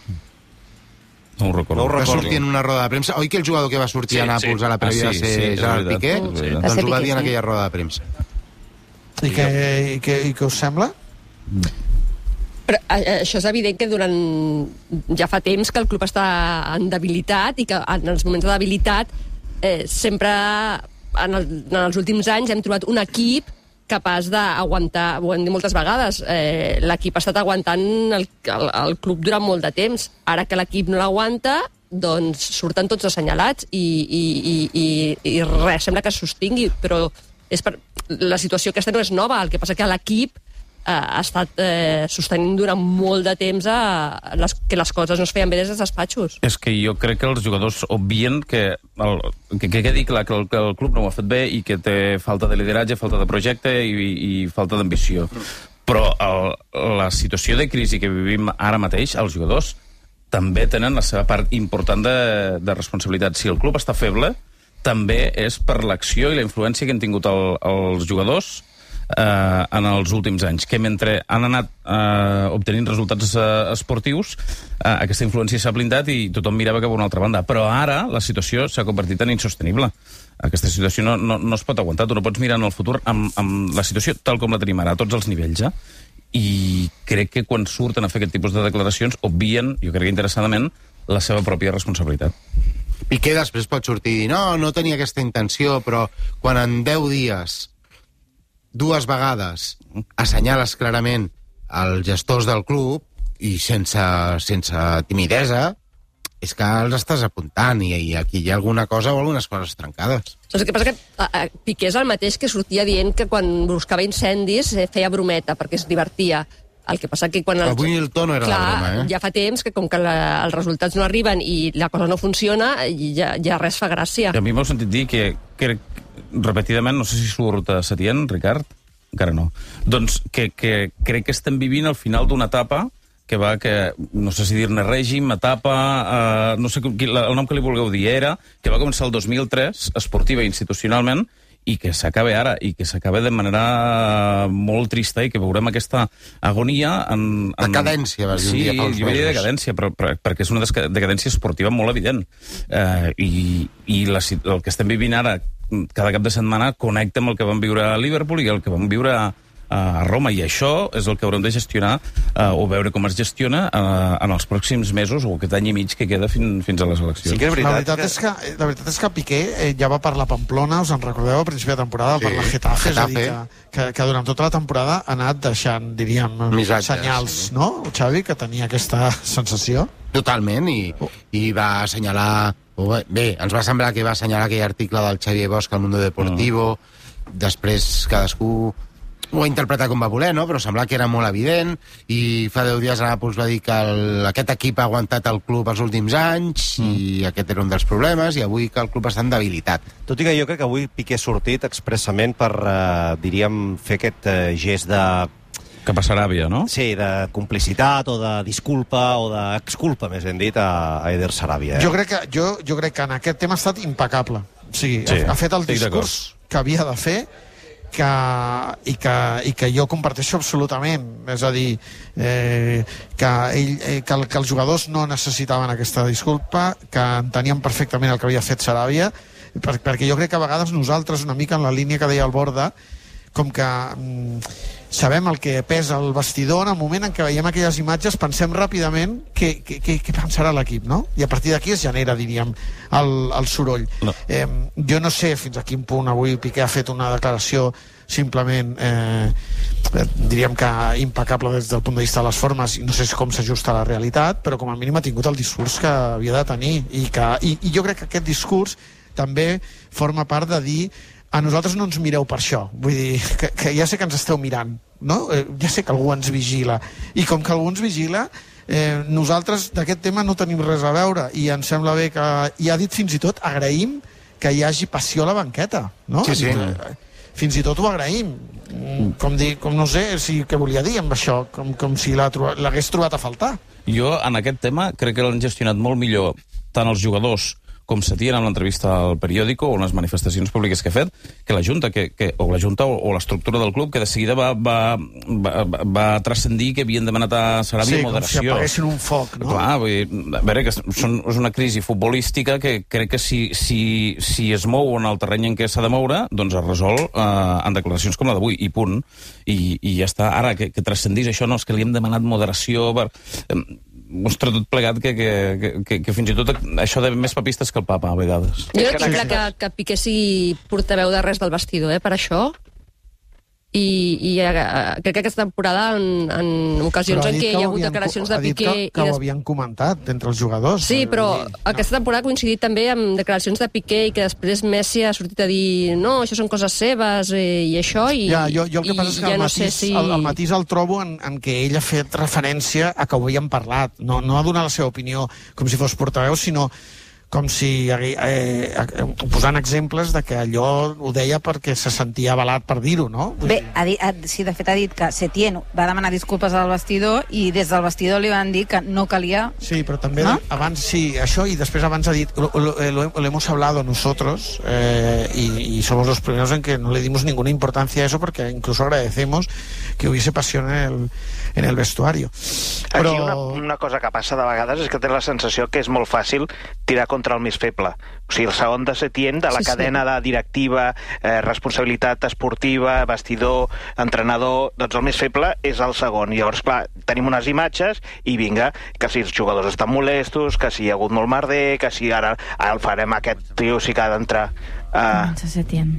No ho recordo. No ho recordo. Va sortir en una roda de premsa. Oi que el jugador que va sortir sí, a Nàpols sí. a la prèvia ah, sí, de ser sí, Gerard Piqué? Sí. Doncs ho va dir en aquella roda de premsa. I què, i què, i què us sembla? Però això és evident que durant ja fa temps que el club està en debilitat i que en els moments de debilitat eh, sempre en, el, en els últims anys hem trobat un equip capaç d'aguantar, ho hem dit moltes vegades, eh, l'equip ha estat aguantant el, el, el club durant molt de temps. Ara que l'equip no l'aguanta, doncs surten tots assenyalats i, i, i, i, i res, sembla que es sostingui, però és per, la situació aquesta no és nova, el que passa que l'equip ha estat eh, sostenint durant molt de temps a les, que les coses no es feien bé des dels despatxos. És que jo crec que els jugadors obvien que, el, que, que quedi clar que el, que el club no ho ha fet bé i que té falta de lideratge, falta de projecte i, i falta d'ambició. Però el, la situació de crisi que vivim ara mateix, els jugadors també tenen la seva part important de, de responsabilitat. Si el club està feble, també és per l'acció i la influència que han tingut el, els jugadors Eh, en els últims anys, que mentre han anat eh, obtenint resultats eh, esportius, eh, aquesta influència s'ha blindat i tothom mirava cap a una altra banda. Però ara la situació s'ha convertit en insostenible. Aquesta situació no, no, no es pot aguantar. Tu no pots mirar en el futur amb, amb la situació tal com la tenim ara, a tots els nivells. Eh? I crec que quan surten a fer aquest tipus de declaracions obvien, jo crec que interessadament, la seva pròpia responsabilitat. Piqué després pot sortir i dir no, no tenia aquesta intenció, però quan en deu dies dues vegades assenyales clarament els gestors del club i sense, sense timidesa, és que els estàs apuntant i, i aquí hi ha alguna cosa o algunes coses trencades. Saps què passa? Que a, a, Piqué és el mateix que sortia dient que quan buscava incendis eh, feia brometa perquè es divertia. El que passa que quan... El... Avui el to no era clar, la broma, eh? Ja fa temps que com que la, els resultats no arriben i la cosa no funciona, ja, ja res fa gràcia. I a mi m'heu sentit dir que, que repetidament, no sé si surt a Setién, Ricard, encara no, doncs que, que crec que estem vivint al final d'una etapa que va, que no sé si dir-ne règim, etapa, eh, no sé el nom que li vulgueu dir era, que va començar el dos mil tres, esportiva i institucionalment, i que s'acaba ara, i que s'acaba de manera molt trista, i que veurem aquesta agonia en... en... Decadència, vas dir sí, un dia fa uns mesos. Sí, jo diria decadència, però, però, perquè és una decadència esportiva molt evident. Eh, I i la, el que estem vivint ara, cada cap de setmana, connecta amb el que vam viure a Liverpool i el que vam viure a, a Roma, i això és el que haurem de gestionar eh, o veure com es gestiona eh, en els pròxims mesos o aquest any i mig que queda fin, fins a les eleccions. Sí que és veritat, la, veritat que... És que, la veritat és que Piqué eh, ja va per la Pamplona, us en recordeu, a principi de temporada, sí, per la Getafe, Getafe. És a dir, que, que, que durant tota la temporada ha anat deixant, diríem, missatges, senyals, sí. No, Xavi, que tenia aquesta sensació? Totalment, i, oh. i va assenyalar... Bé, ens va semblar que va assenyalar aquell article del Xavier Bosch al Mundo Deportivo, mm. després cadascú ho ha interpretat com va voler, no? Però sembla que era molt evident, i fa deu dies a Nàpols va dir que el, aquest equip ha aguantat el club els últims anys, mm. i aquest era un dels problemes, i avui que el club està en debilitat. Tot i que jo crec que avui Piqué ha sortit expressament per, eh, diríem, fer aquest eh, gest de... Cap a Saràbia, no? Sí, de complicitat o de disculpa o d'exculpa, més ben dit, a, a Eder Saràbia. Eh? Jo, crec que, jo, jo crec que en aquest tema ha estat impecable. O sigui, sí, ha, ha fet el discurs que havia de fer, que, i, que, i que jo comparteixo absolutament. És a dir, eh, que, ell, eh, que, el, que els jugadors no necessitaven aquesta disculpa, que entenien perfectament el que havia fet Saràbia, per, perquè jo crec que a vegades nosaltres, una mica en la línia que deia el Borda, com que mm, sabem el que pesa el vestidor, en el moment en què veiem aquelles imatges pensem ràpidament què, què, què pensarà l'equip, no? I a partir d'aquí es genera, diríem, el, el soroll. No. Eh, jo no sé fins a quin punt avui Piqué ha fet una declaració simplement, eh, diríem que impecable des del punt de vista de les formes, i no sé com s'ajusta a la realitat, però com a mínim ha tingut el discurs que havia de tenir, i, que, i, i jo crec que aquest discurs també forma part de dir a nosaltres no ens mireu per això, vull dir, que, que ja sé que ens esteu mirant, no? Eh, ja sé que algú ens vigila, i com que algú ens vigila, eh, nosaltres d'aquest tema no tenim res a veure, i em sembla bé que, i ha dit fins i tot, agraïm que hi hagi passió a la banqueta, no? Sí, sí. Fins i tot ho agraïm, com, dir, com no sé si què volia dir amb això, com, com si l'hagués trobat a faltar. Jo, en aquest tema, crec que l'han gestionat molt millor tant els jugadors com Setién en l'entrevista al periòdico o en les manifestacions públiques que ha fet, que la Junta, que, que, o la Junta o, o l'estructura del club, que de seguida va, va, va, va transcendir que havien demanat a Sarabia sí, moderació. Sí, com si apaguessin un foc, no? Clar, vull dir, a veure, que són, és una crisi futbolística que crec que si, si, si es mou en el terreny en què s'ha de moure, doncs es resol eh, en declaracions com la d'avui, i punt. I, i ja està. Ara, que, que transcendís això, no, és que li hem demanat moderació per... Eh, mostra tot plegat que, que, que, que fins i tot això de més papistes que el papa, a vegades. Jo no tinc clar que, que Piqué sigui portaveu de res del vestidor, eh, per això. I, i a, a, crec que aquesta temporada, en, en ocasions en què hi ha hagut declaracions de Piqué... Ha dit que, que ho havien comentat entre els jugadors. Sí, però aquesta temporada ha coincidit també amb declaracions de Piqué i que després Messi ha sortit a dir no, això són coses seves eh, i això, i ja, jo, jo el que passa és que ja el, no matís, sé si... el, el matís el trobo en, en què ell ha fet referència a que ho havíem parlat. No, no ha donat la seva opinió com si fos portaveu, sinó com si, eh, eh, posant exemples de que allò ho deia perquè se sentia avalat per dir-ho, no? Bé, ha dit, ha, sí, de fet ha dit que Setién va demanar disculpes al vestidor i des del vestidor li van dir que no calia... Sí, però també ¿no? abans, sí, això, i després abans ha dit, lo, lo, lo, lo hemos hablado nosotros eh, y, y somos los primeros en que no le dimos ninguna importancia a eso porque incluso agradecemos que hubiese pasión en el, en el vestuario. Però... Aquí una, una cosa que passa de vegades és que tens la sensació que és molt fàcil tirar contra el més feble. O sigui, el segon de Setién, de la sí, cadena sí. de directiva, eh, responsabilitat esportiva, vestidor, entrenador, doncs el més feble és el segon. I llavors, clar, tenim unes imatges i vinga, que si els jugadors estan molestos, que si hi ha hagut molt merder, que si ara, ara el farem aquest tio sí que ha d'entrar. Uh... Setién.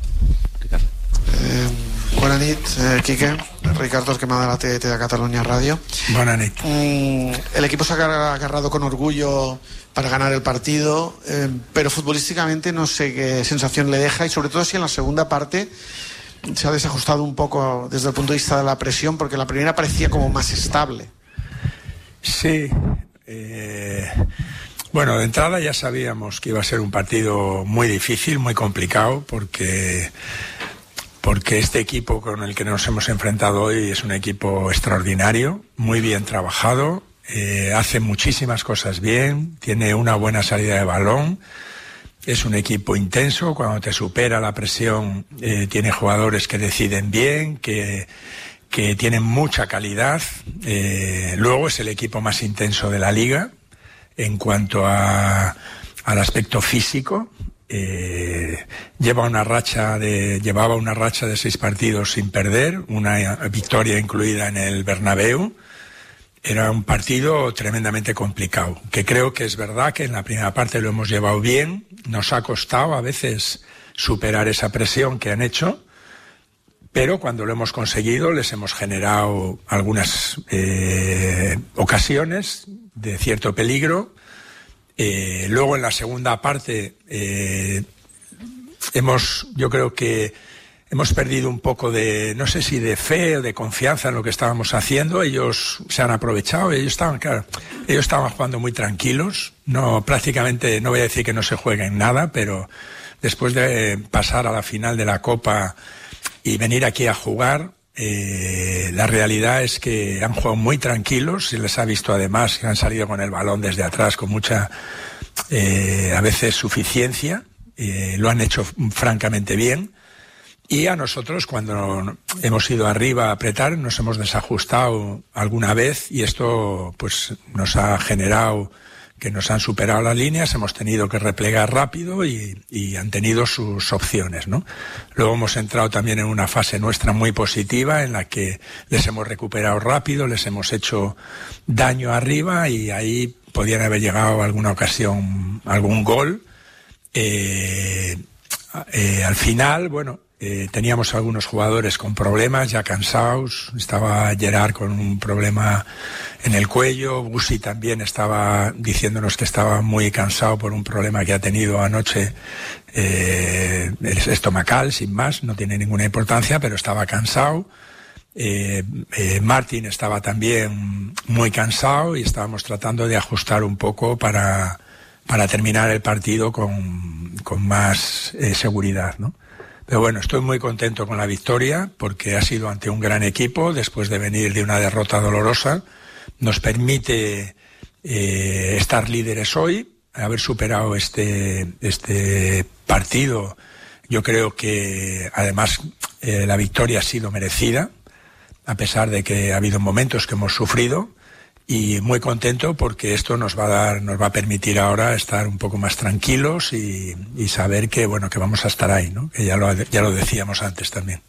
Eh, bona nit, eh, Quique. Ricardo Torquemada de la T D T de Cataluña Radio. Buena nit. Mm, el equipo se ha agarrado con orgullo para ganar el partido, eh, pero futbolísticamente no sé qué sensación le deja y sobre todo si en la segunda parte se ha desajustado un poco desde el punto de vista de la presión, porque la primera parecía como más estable. Sí. Eh, bueno, de entrada ya sabíamos que iba a ser un partido muy difícil, muy complicado, porque... porque este equipo con el que nos hemos enfrentado hoy es un equipo extraordinario, muy bien trabajado, eh, hace muchísimas cosas bien, tiene una buena salida de balón, es un equipo intenso, cuando te supera la presión eh, tiene jugadores que deciden bien, que, que tienen mucha calidad, eh, luego es el equipo más intenso de la liga en cuanto a, al aspecto físico. Eh, lleva una racha de, llevaba una racha de seis partidos sin perder, una victoria incluida en el Bernabéu. Era un partido tremendamente complicado, que creo que es verdad que en la primera parte lo hemos llevado bien, nos ha costado a veces superar esa presión que han hecho, pero cuando lo hemos conseguido les hemos generado algunas eh, ocasiones de cierto peligro. Eh, luego en la segunda parte eh, hemos, yo creo que hemos perdido un poco de, no sé si de fe o de confianza en lo que estábamos haciendo. Ellos se han aprovechado, ellos estaban, claro, ellos estaban jugando muy tranquilos, no, prácticamente, no voy a decir que no se juega en nada, pero después de pasar a la final de la Copa y venir aquí a jugar, Eh, la realidad es que han jugado muy tranquilos, se les ha visto además que han salido con el balón desde atrás con mucha, eh, a veces, suficiencia, eh, lo han hecho francamente bien, y a nosotros cuando hemos ido arriba a apretar nos hemos desajustado alguna vez y esto pues nos ha generado que nos han superado las líneas, hemos tenido que replegar rápido y, y han tenido sus opciones, ¿no? Luego hemos entrado también en una fase nuestra muy positiva en la que les hemos recuperado rápido, les hemos hecho daño arriba y ahí podían haber llegado a alguna ocasión algún gol. Eh, eh, al final, bueno, eh, teníamos algunos jugadores con problemas, ya cansados, estaba Gerard con un problema en el cuello, Busi también estaba diciéndonos que estaba muy cansado por un problema que ha tenido anoche eh, estomacal, sin más, no tiene ninguna importancia, pero estaba cansado. Eh, eh, Martín estaba también muy cansado y estábamos tratando de ajustar un poco para, para terminar el partido con, con más eh, seguridad, ¿no? Pero bueno, estoy muy contento con la victoria porque ha sido ante un gran equipo después de venir de una derrota dolorosa. Nos permite eh, estar líderes hoy, haber superado este, este partido. Yo creo que además eh, la victoria ha sido merecida, a pesar de que ha habido momentos que hemos sufrido, y muy contento porque esto nos va a dar, nos va a permitir ahora estar un poco más tranquilos y, y saber que bueno, que vamos a estar ahí, ¿no? Que ya lo, ya lo decíamos antes también.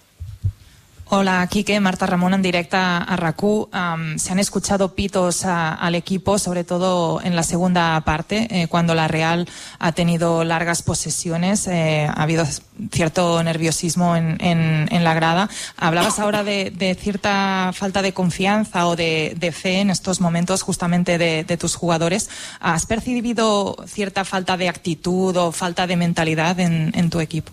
Hola, Quique, Marta Ramón en directa a R A C U. Um, se han escuchado pitos a, al equipo, sobre todo en la segunda parte, eh, cuando la Real ha tenido largas posesiones. Eh, ha habido cierto nerviosismo en, en, en la grada. Hablabas ahora de, de cierta falta de confianza o de, de fe en estos momentos justamente de, de tus jugadores. ¿Has percibido cierta falta de actitud o falta de mentalidad en, en tu equipo?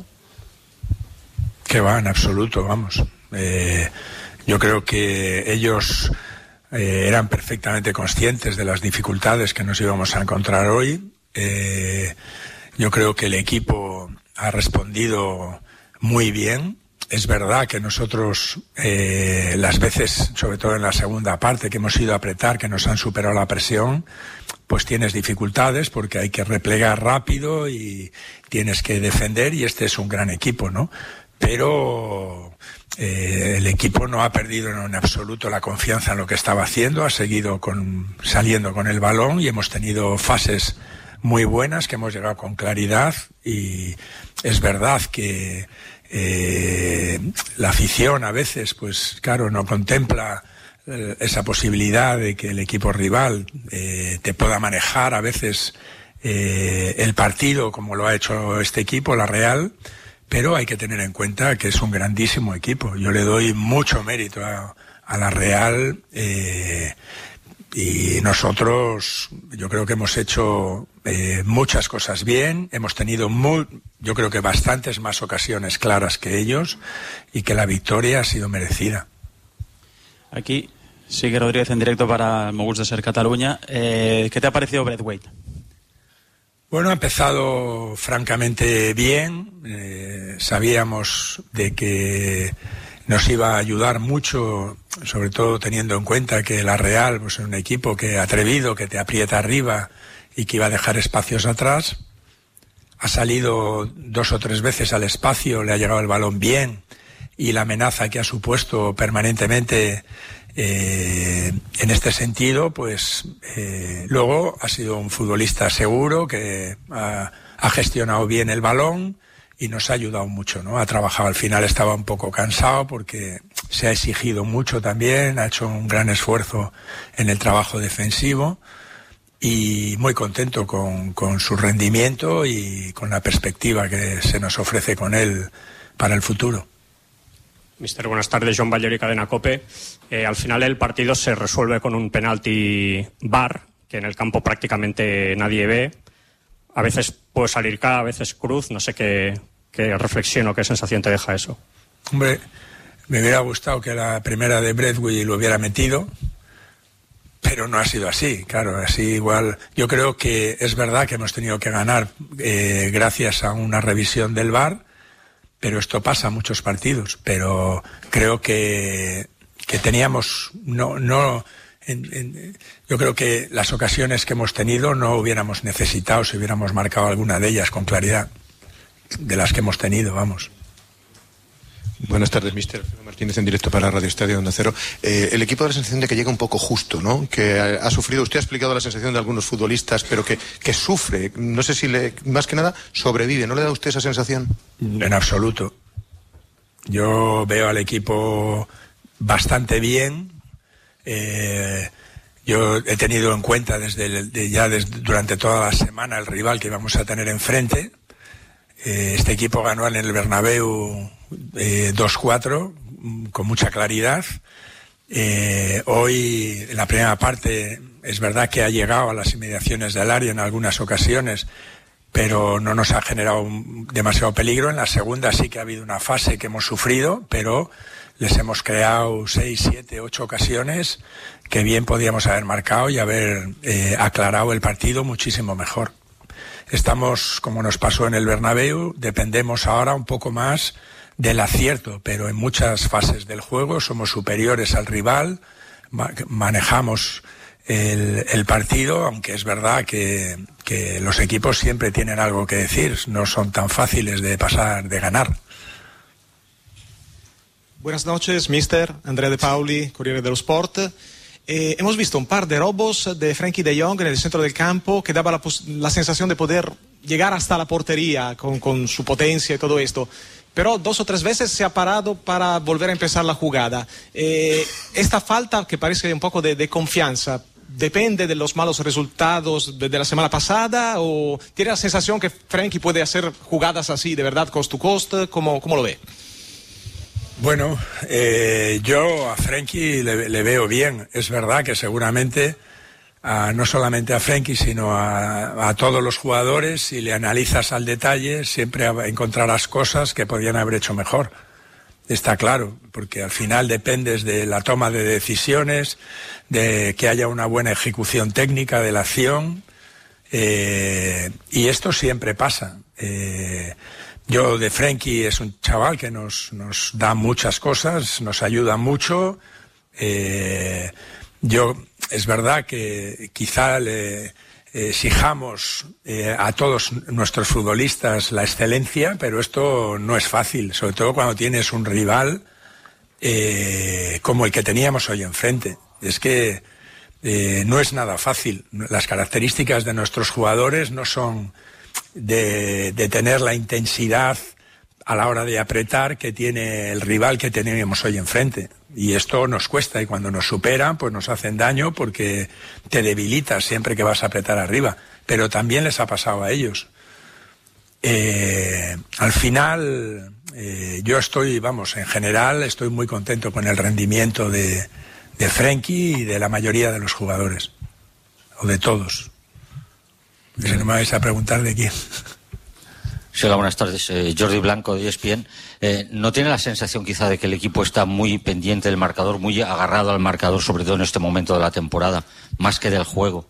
Que va, en absoluto, vamos. Eh, yo creo que ellos eh, eran perfectamente conscientes de las dificultades que nos íbamos a encontrar hoy. Eh, yo creo que el equipo ha respondido muy bien. Es verdad que nosotros, eh, las veces, sobre todo en la segunda parte, que hemos ido a apretar, que nos han superado la presión, pues tienes dificultades porque hay que replegar rápido y tienes que defender, y este es un gran equipo, ¿no? Pero eh, el equipo no ha perdido en absoluto la confianza en lo que estaba haciendo, ha seguido con, saliendo con el balón, y hemos tenido fases muy buenas que hemos llegado con claridad. Y es verdad que eh, la afición a veces, pues claro, no contempla eh, esa posibilidad de que el equipo rival eh, te pueda manejar a veces eh, el partido como lo ha hecho este equipo, la Real. Pero hay que tener en cuenta que es un grandísimo equipo. Yo le doy mucho mérito a, a la Real, eh, y nosotros yo creo que hemos hecho eh, muchas cosas bien. Hemos tenido muy, yo creo que bastantes más ocasiones claras que ellos, y que la victoria ha sido merecida. Aquí sigue Rodríguez en directo para Me Gusta Ser Cataluña. Eh, ¿Qué te ha parecido Braithwaite? Bueno, ha empezado francamente bien. Eh, sabíamos de que nos iba a ayudar mucho, sobre todo teniendo en cuenta que la Real pues, es un equipo que atrevido, que te aprieta arriba y que iba a dejar espacios atrás. Ha salido dos o tres veces al espacio, le ha llegado el balón bien, y la amenaza que ha supuesto permanentemente Eh, en este sentido, pues eh, luego ha sido un futbolista seguro que ha, ha gestionado bien el balón y nos ha ayudado mucho, ¿no? Ha trabajado, al final estaba un poco cansado porque se ha exigido mucho también, ha hecho un gran esfuerzo en el trabajo defensivo, y muy contento con, con su rendimiento y con la perspectiva que se nos ofrece con él para el futuro. Mister, buenas tardes. Joan Baller y Cadena COPE. Eh, al final el partido se resuelve con un penalti V A R, que en el campo prácticamente nadie ve. A veces puede salir K, a veces cruz. No sé qué, qué reflexión o qué sensación te deja eso. Hombre, me hubiera gustado que la primera de Braithwaite lo hubiera metido, pero no ha sido así. Claro, así igual. Yo creo que es verdad que hemos tenido que ganar eh, gracias a una revisión del V A R, pero esto pasa en muchos partidos. Pero creo que, que teníamos, no, no, en, en, yo creo que las ocasiones que hemos tenido no hubiéramos necesitado si hubiéramos marcado alguna de ellas con claridad, de las que hemos tenido, vamos. Buenas tardes, mister Martínez, en directo para Radio Estadio Onda Cero. Eh, el equipo da la sensación de que llega un poco justo, ¿no? Que ha, ha sufrido, usted ha explicado la sensación de algunos futbolistas, pero que, que sufre, no sé si le, más que nada sobrevive, ¿no le da a usted esa sensación? En absoluto. Yo veo al equipo bastante bien. Eh, yo he tenido en cuenta desde, el, de ya desde, durante toda la semana el rival que íbamos a tener enfrente. Eh, este equipo ganó en el Bernabéu eh, dos cuatro con mucha claridad. Eh, hoy, en la primera parte, es verdad que ha llegado a las inmediaciones del área en algunas ocasiones, pero no nos ha generado un, demasiado peligro. En la segunda sí que ha habido una fase que hemos sufrido, pero les hemos creado seis, siete, ocho ocasiones que bien podíamos haber marcado y haber eh, aclarado el partido muchísimo mejor. Estamos, como nos pasó en el Bernabéu, dependemos ahora un poco más del acierto, pero en muchas fases del juego somos superiores al rival, ma- manejamos el, el partido, aunque es verdad que, que los equipos siempre tienen algo que decir, no son tan fáciles de pasar, de ganar. Buenas noches, mister. Andrea De Pauli, Corriere dello Sport. Eh, hemos visto un par de robos de Frenkie de Jong en el centro del campo que daba la, la sensación de poder llegar hasta la portería con, con su potencia y todo esto. Pero dos o tres veces se ha parado para volver a empezar la jugada. Eh, esta falta, que parece un poco de, de confianza, ¿depende de los malos resultados de, de la semana pasada o tiene la sensación que Frenkie puede hacer jugadas así, de verdad, cost to cost? ¿Cómo, cómo lo ve? Bueno, eh, yo a Frenkie le, le veo bien. Es verdad que seguramente a, no solamente a Frenkie, sino a, a todos los jugadores, si le analizas al detalle, siempre encontrarás cosas que podrían haber hecho mejor. Está claro, porque al final dependes de la toma de decisiones, de que haya una buena ejecución técnica de la acción, eh, y esto siempre pasa. Eh, Yo de Frenkie es un chaval que nos, nos da muchas cosas, nos ayuda mucho. Eh, yo, es verdad que quizá le exijamos eh, a todos nuestros futbolistas la excelencia, pero esto no es fácil, sobre todo cuando tienes un rival eh, como el que teníamos hoy enfrente. Es que eh, no es nada fácil. Las características de nuestros jugadores no son De, de tener la intensidad a la hora de apretar que tiene el rival que teníamos hoy enfrente. Y esto nos cuesta, y cuando nos superan, pues nos hacen daño porque te debilitas siempre que vas a apretar arriba. Pero también les ha pasado a ellos. Eh, al final, eh, yo estoy, vamos, en general, estoy muy contento con el rendimiento de, de Frenkie y de la mayoría de los jugadores. O de todos. Si no me vais a preguntar de quién. Sí, hola, buenas tardes. Eh, Jordi Blanco, de E S P N. Eh, ¿No tiene la sensación quizá de que el equipo está muy pendiente del marcador, muy agarrado al marcador, sobre todo en este momento de la temporada, más que del juego?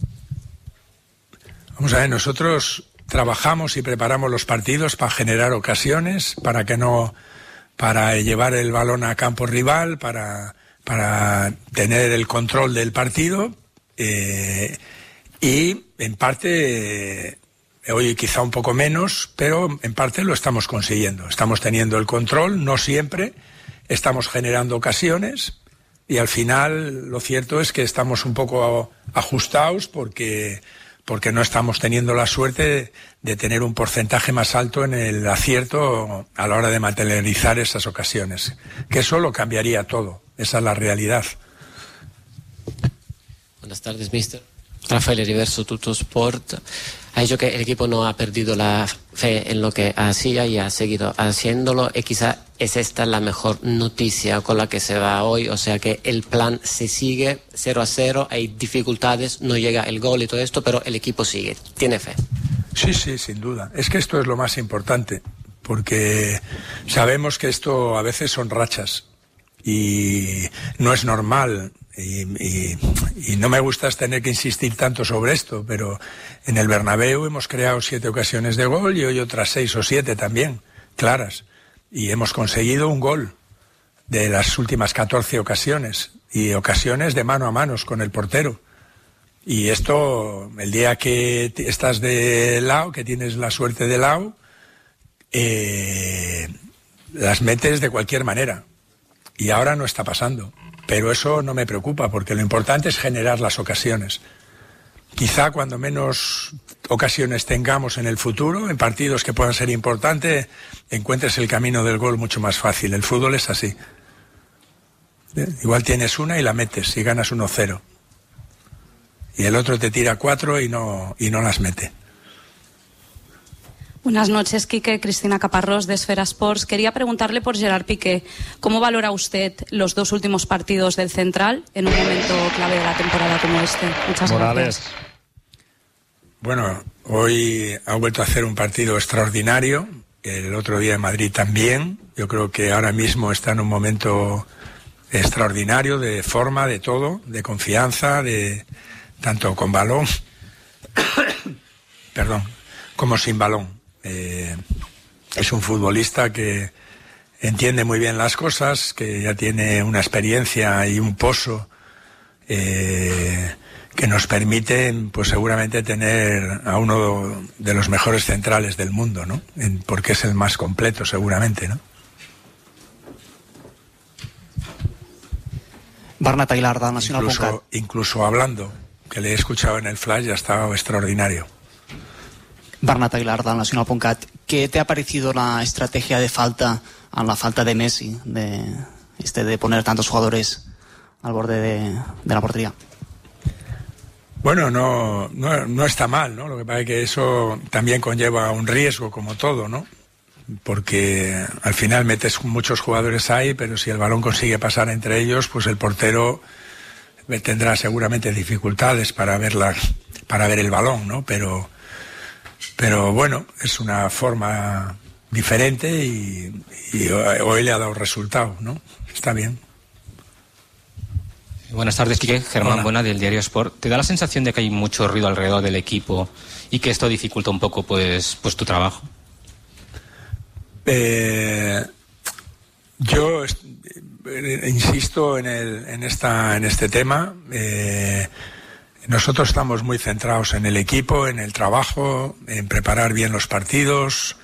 Vamos a ver, nosotros trabajamos y preparamos los partidos para generar ocasiones, para que no, para llevar el balón a campo rival, para, para tener el control del partido. Eh, Y en parte, eh, hoy quizá un poco menos, pero en parte lo estamos consiguiendo. Estamos teniendo el control, no siempre, estamos generando ocasiones y al final lo cierto es que estamos un poco ajustados porque, porque no estamos teniendo la suerte de, de tener un porcentaje más alto en el acierto a la hora de materializar esas ocasiones. Que eso lo cambiaría todo, esa es la realidad. Buenas tardes, mister. Rafael Heriverso, Tutto Sport. Ha dicho que el equipo no ha perdido la fe en lo que hacía y ha seguido haciéndolo, y quizá es esta la mejor noticia con la que se va hoy, o sea que el plan se sigue cero a cero, hay dificultades, no llega el gol y todo esto, pero el equipo sigue, tiene fe. Sí, sí, sin duda. Es que esto es lo más importante, porque sabemos que esto a veces son rachas y no es normal. Y, y, y no me gusta tener que insistir tanto sobre esto, pero en el Bernabéu hemos creado siete ocasiones de gol y hoy otras seis o siete también, claras. Y hemos conseguido un gol de las últimas catorce ocasiones, y ocasiones de mano a mano con el portero. Y esto, el día que estás de lado, que tienes la suerte de lado, eh, las metes de cualquier manera. Y ahora no está pasando. Pero eso no me preocupa, porque lo importante es generar las ocasiones. Quizá cuando menos ocasiones tengamos en el futuro, en partidos que puedan ser importantes, encuentres el camino del gol mucho más fácil. El fútbol es así. Igual tienes una y la metes y ganas uno cero. Y el otro te tira cuatro y no, y no las mete. Buenas noches, Quique. Cristina Caparrós, de Esfera Sports. Quería preguntarle por Gerard Piqué. ¿Cómo valora usted los dos últimos partidos del Central en un momento clave de la temporada como este? Muchas Morales. Gracias. Bueno, hoy ha vuelto a hacer un partido extraordinario. El otro día en Madrid también. Yo creo que ahora mismo está en un momento extraordinario de forma, de todo, de confianza, de tanto con balón, perdón, como sin balón. Eh, es un futbolista que entiende muy bien las cosas, que ya tiene una experiencia y un pozo eh, que nos permiten, pues seguramente tener a uno de los mejores centrales del mundo, ¿no? En, porque es el más completo, seguramente, ¿no? Bernat Aguilar, de Nacional punto cat. Incluso, incluso hablando, que le he escuchado en el flash, ya estaba extraordinario. Bernat Aguilar, de Nacional punto cat. ¿Qué te ha parecido la estrategia de falta, a la falta de Messi, de, este, de poner tantos jugadores al borde de, de la portería? Bueno, no, no, no está mal, ¿no? Lo que pasa es que eso también conlleva un riesgo, como todo, ¿no? Porque al final metes muchos jugadores ahí, pero si el balón consigue pasar entre ellos, pues el portero tendrá seguramente dificultades para ver, la, para ver el balón, ¿no? Pero, pero bueno, es una forma diferente y, y hoy le ha dado resultado, ¿no? Está bien. Buenas tardes, Quique. Germán Hola. Buena, del Diario Sport. ¿Te da la sensación de que hay mucho ruido alrededor del equipo y que esto dificulta un poco pues, pues tu trabajo? Eh, yo eh, insisto en, el, en, esta, en este tema. Eh, nosotros estamos muy centrados en el equipo, en el trabajo, en preparar bien los partidos.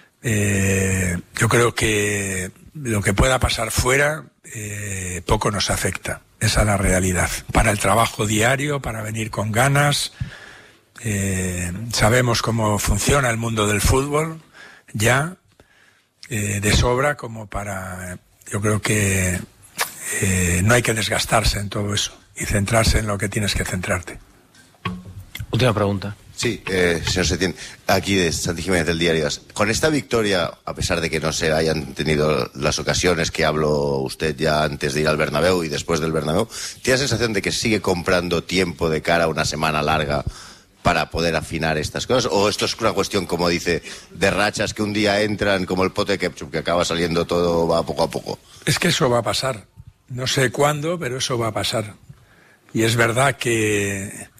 Eh, yo creo que lo que pueda pasar fuera eh, poco nos afecta. Esa es la realidad. Para el trabajo diario, para venir con ganas. Eh, sabemos cómo funciona el mundo del fútbol ya. Eh, de sobra como para, yo creo que eh, no hay que desgastarse en todo eso y centrarse en lo que tienes que centrarte. Última pregunta. Sí, eh, señor Setién, aquí de Santi Jiménez del Diario As. Con esta victoria, a pesar de que no se hayan tenido las ocasiones que habló usted ya antes de ir al Bernabéu y después del Bernabéu, ¿tiene la sensación de que sigue comprando tiempo de cara a una semana larga para poder afinar estas cosas? ¿O esto es una cuestión, como dice, de rachas que un día entran como el pote de ketchup, que acaba saliendo todo, va poco a poco? Es que eso va a pasar. No sé cuándo, pero eso va a pasar. Y es verdad que,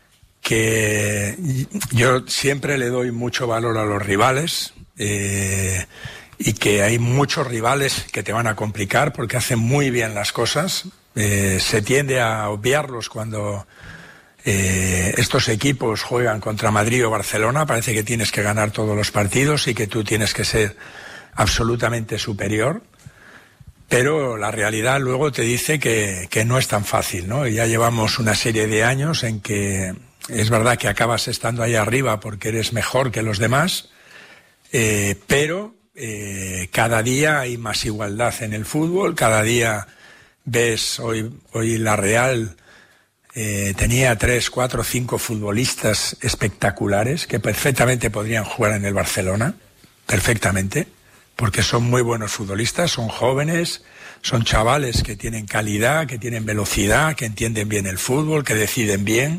que yo siempre le doy mucho valor a los rivales eh, y que hay muchos rivales que te van a complicar porque hacen muy bien las cosas. Eh, se tiende a obviarlos cuando Eh, estos equipos juegan contra Madrid o Barcelona. Parece que tienes que ganar todos los partidos y que tú tienes que ser absolutamente superior, pero la realidad luego te dice que, que no es tan fácil, ¿no? Y ya llevamos una serie de años en que es verdad que acabas estando ahí arriba porque eres mejor que los demás, eh, pero eh, cada día hay más igualdad en el fútbol. Cada día ves, hoy, hoy la Real Eh, tenía tres, cuatro, cinco futbolistas espectaculares que perfectamente podrían jugar en el Barcelona, perfectamente, porque son muy buenos futbolistas, son jóvenes, son chavales que tienen calidad, que tienen velocidad, que entienden bien el fútbol, que deciden bien.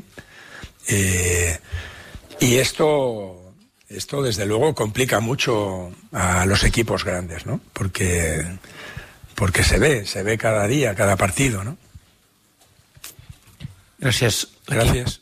Eh, y esto, esto desde luego complica mucho a los equipos grandes, ¿no? Porque, porque se ve, se ve cada día, cada partido, ¿no? Gràcies. Gràcies.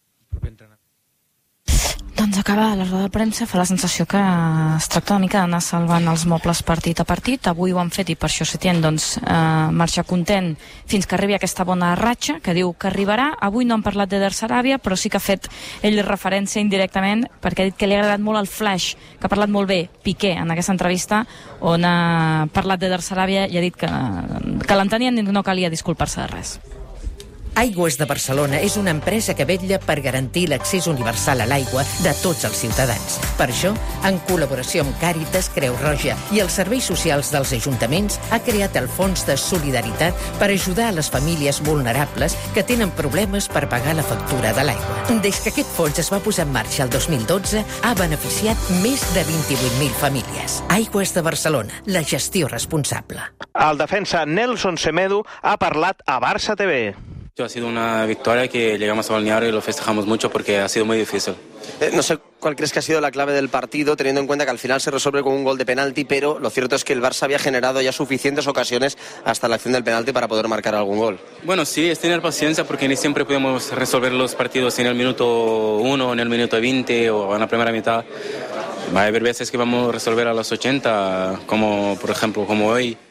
Doncs acaba la roda de premsa, fa la sensació que es tracta una mica d'anar salvant els mobles partit a partit. Avui ho han fet i per això Setién doncs, eh, marxa content fins que arribi aquesta bona ratxa, que diu que arribarà. Avui no han parlat d'Eder Saràbia, però sí que ha fet ell referència indirectament perquè ha dit que li ha agradat molt el flash, que ha parlat molt bé Piqué en aquesta entrevista, on ha parlat d'Eder Saràbia i ha dit que, que l'entenien i no calia disculpar-se de res. Aigües de Barcelona és una empresa que vetlla per garantir l'accés universal a l'aigua de tots els ciutadans. Per això, en col·laboració amb Càritas, Creu Roja i els serveis socials dels ajuntaments, ha creat el Fons de Solidaritat per ajudar a les famílies vulnerables que tenen problemes per pagar la factura de l'aigua. Des que aquest fons es va posar en marxa el dos mil dotze, ha beneficiat més de vint-i-vuit mil famílies. Aigües de Barcelona, la gestió responsable. El defensa Nelson Semedo ha parlat a Barça T V. Ha sido una victoria que llegamos a balneario y lo festejamos mucho porque ha sido muy difícil. Eh, no sé cuál crees que ha sido la clave del partido, teniendo en cuenta que al final se resuelve con un gol de penalti, pero lo cierto es que el Barça había generado ya suficientes ocasiones hasta la acción del penalti para poder marcar algún gol. Bueno, sí, es tener paciencia porque ni siempre podemos resolver los partidos en el minuto uno, en el minuto veinte o en la primera mitad. Va a haber veces que vamos a resolver a los ochenta, como por ejemplo como hoy.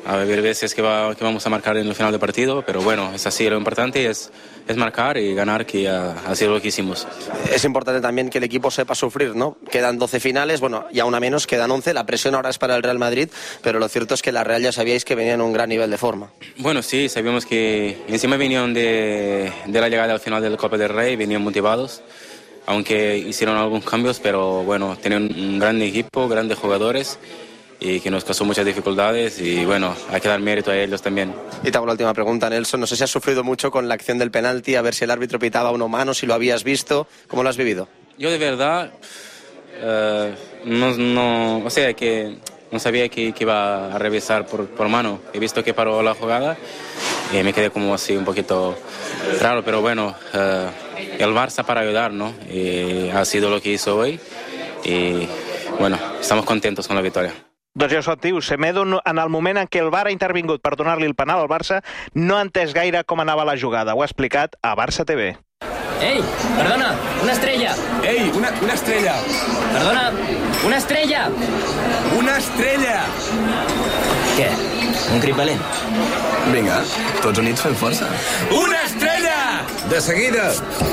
a haber veces que, va, que vamos a marcar en el final del partido, pero bueno, es así, lo importante es, es marcar y ganar, que ha, ha sido lo que hicimos. Es importante también que el equipo sepa sufrir, ¿no? Quedan doce finales, bueno, y aún a menos quedan once, la presión ahora es para el Real Madrid, pero lo cierto es que la Real ya sabíais que venía en un gran nivel de forma. Bueno, sí, sabíamos que encima venían de, de la llegada al final del Copa del Rey, venían motivados, aunque hicieron algunos cambios, pero bueno, tienen un gran equipo, grandes jugadores, y que nos causó muchas dificultades y bueno, hay que dar mérito a ellos también. Y te hago la última pregunta, Nelson, no sé si has sufrido mucho con la acción del penalti, a ver si el árbitro pitaba uno mano, si lo habías visto, ¿cómo lo has vivido? Yo de verdad, uh, no, no, o sea que no sabía que, que iba a revisar por, por mano, he visto que paró la jugada y me quedé como así un poquito raro, pero bueno, uh, el Barça para ayudar, ¿no? Y ha sido lo que hizo hoy y bueno, estamos contentos con la victoria. Doncs ja ho sentiu, Semedo, en el moment en què el V A R ha intervingut per donar-li el penal al Barça, no ha entès gaire com anava la jugada. Ho ha explicat a Barça T V. Ei, perdona, una estrella. Ei, una, una estrella. Perdona, una estrella. Una estrella. Què? Un crit valent? Vinga, tots units fem força. Una estrella! De seguida.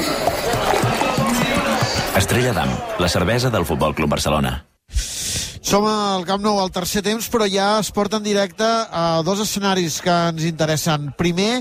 Estrella d'Am, la cervesa del Futbol Club Barcelona. Som al Camp Nou al tercer temps, però ja es porten directe a dos escenaris que ens interessen. Primer,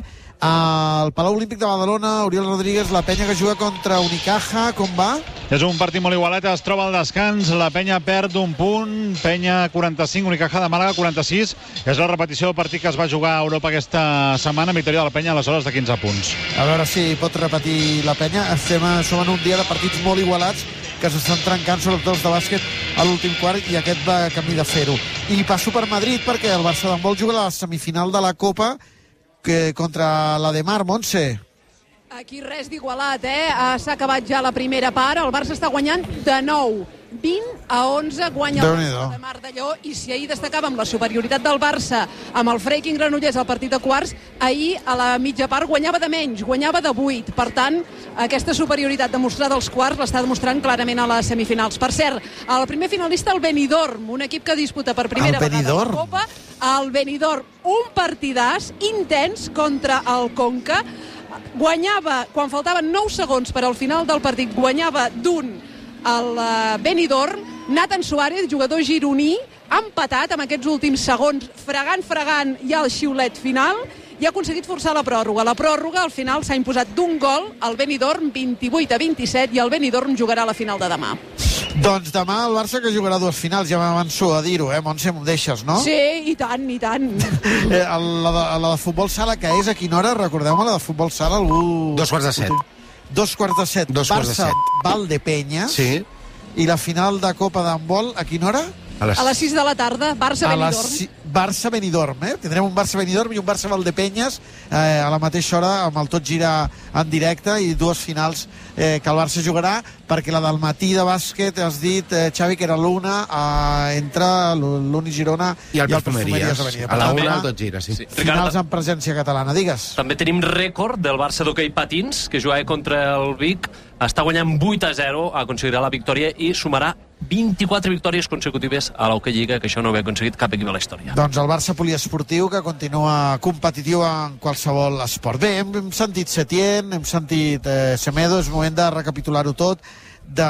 al Palau Olímpic de Badalona, Oriol Rodríguez, la penya que juga contra Unicaja, com va? És un partit molt igualet, es troba al descans, la penya perd un punt, penya quaranta-cinc, Unicaja de Màlaga quaranta-sis, és la repetició del partit que es va jugar a Europa aquesta setmana, victòria de la penya aleshores de quinze punts. A veure si pot repetir la penya. Estem, som en un dia de partits molt igualats que s'estan trencant, sobretot els de bàsquet, a l'últim quart, i aquest va camí de fer-ho. I passo per Madrid, perquè el Barça d'handbol juga a la semifinal de la Copa que contra la de Mar, Montse. Aquí res d'igualat, eh? S'ha acabat ja la primera part, el Barça està guanyant de nou. vint a onze guanya el Barça de Mar d'Allò, i si ahir destacàvem la superioritat del Barça amb el Freiking Granollers al partit de quarts, ahir a la mitja part guanyava de menys, guanyava de vuit. Per tant, aquesta superioritat demostrada als quarts l'està demostrant clarament a les semifinals. Per cert, el primer finalista, el Benidorm, un equip que disputa per primera vegada la Copa, el Benidorm, un partidàs intens contra el Conca. Guanyava, quan faltaven nou segons per al final del partit, guanyava d'un el Benidorm. Nathan Suárez, jugador gironí, ha empatat amb aquests últims segons, fregant, fregant ja el xiulet final, i ha aconseguit forçar la pròrroga. La pròrroga al final s'ha imposat d'un gol, el Benidorm vint-i-vuit a vint-i-set, i el Benidorm jugarà a la final de demà. Doncs demà el Barça que jugarà dues finals, ja m'avanço a dir-ho, eh, Montse, m'ho deixes, no? Sí, i tant, i tant. Eh, la, de, la de futbol sala, que és a quina hora? Recordeu-me la de futbol sala, algú... Dos quarts de set. Dos quarts de set. Dos quarts de set. Barça, Valdepeñas. Sí. I la final de Copa d'handbol, a quina hora? A les, a les sis de la tarda, Barça-Benidorm. Si... Barça-Benidorm, eh? Tindrem un Barça-Benidorm i un Barça-Valdepeñas eh, a la mateixa hora, amb el Tot Gira en directe, i dues finals eh, que el Barça jugarà, perquè la del matí de bàsquet, has dit, eh, Xavi, que era l'una eh, entre l'Uni Girona i el Perfumeries. A la una, el Tot Gira, sí. sí. Finals amb presència catalana, digues. També tenim rècord del Barça d'hoquei patins, que jugava contra el Vic, està guanyant vuit a zero, aconseguirà la victòria i sumarà vint-i-quatre victòries consecutives a l'Hockey Lliga, que això no ho havia aconseguit cap equip a la història. Doncs el Barça poliesportiu, que continua competitiu en qualsevol esport. Bé, hem, hem sentit Setién, hem sentit eh, Semedo, és moment de recapitular-ho tot, de,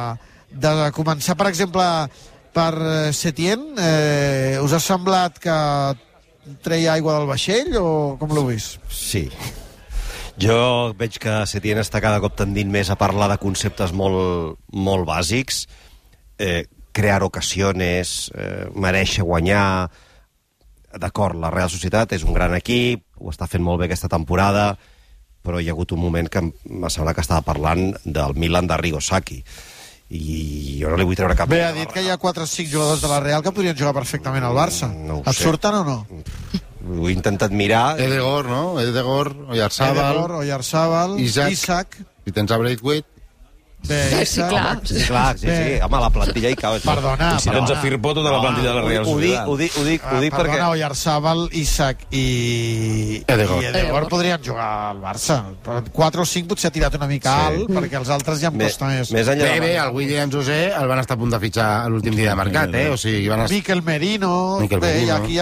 de començar, per exemple, per Setién. Eh, us ha semblat que treia aigua del vaixell o com l'heu vist? Sí. Jo veig que Setién està cada cop tendint més a parlar de conceptes molt, molt bàsics, eh, crear ocasiones, eh, mereixer guanyar. D'acord, la Real Societat és un gran equip, ho està fent molt bé aquesta temporada, però hi ha hagut un moment que em sembla que estava parlant del Milan d'Arrigo Sacchi, i jo no li vull treure cap... Bé, ha dit que hi ha quatre o cinc jugadors de la Real que podrien jugar perfectament al Barça. No Et surten o no? Ho he intentat mirar... Edegor, no? Edegor, Oyarzábal... Edegor, Oyarzábal, Isaac... Isaac. I tens a Braithwaite. Bé, sí, clar. Sí, clar, sí, sí. Home, la plantilla hi cau. Perdona, I si tens a Firpo, tota la plantilla de la Real Societat. Ho dic, ho dic, ho dic perquè... Perdona, Oyarzábal, Isaac i... Edegor. I Edegor podrien jugar al Barça. quatre o cinc potser ha tirat una mica alt, perquè els altres ja em costa més. Més enllà bé, bé, el William José el van estar a punt de fitxar l'últim dia de mercat, eh? O sigui, van estar... Miquel Merino... Miquel bé, Merino. i aquí ja estem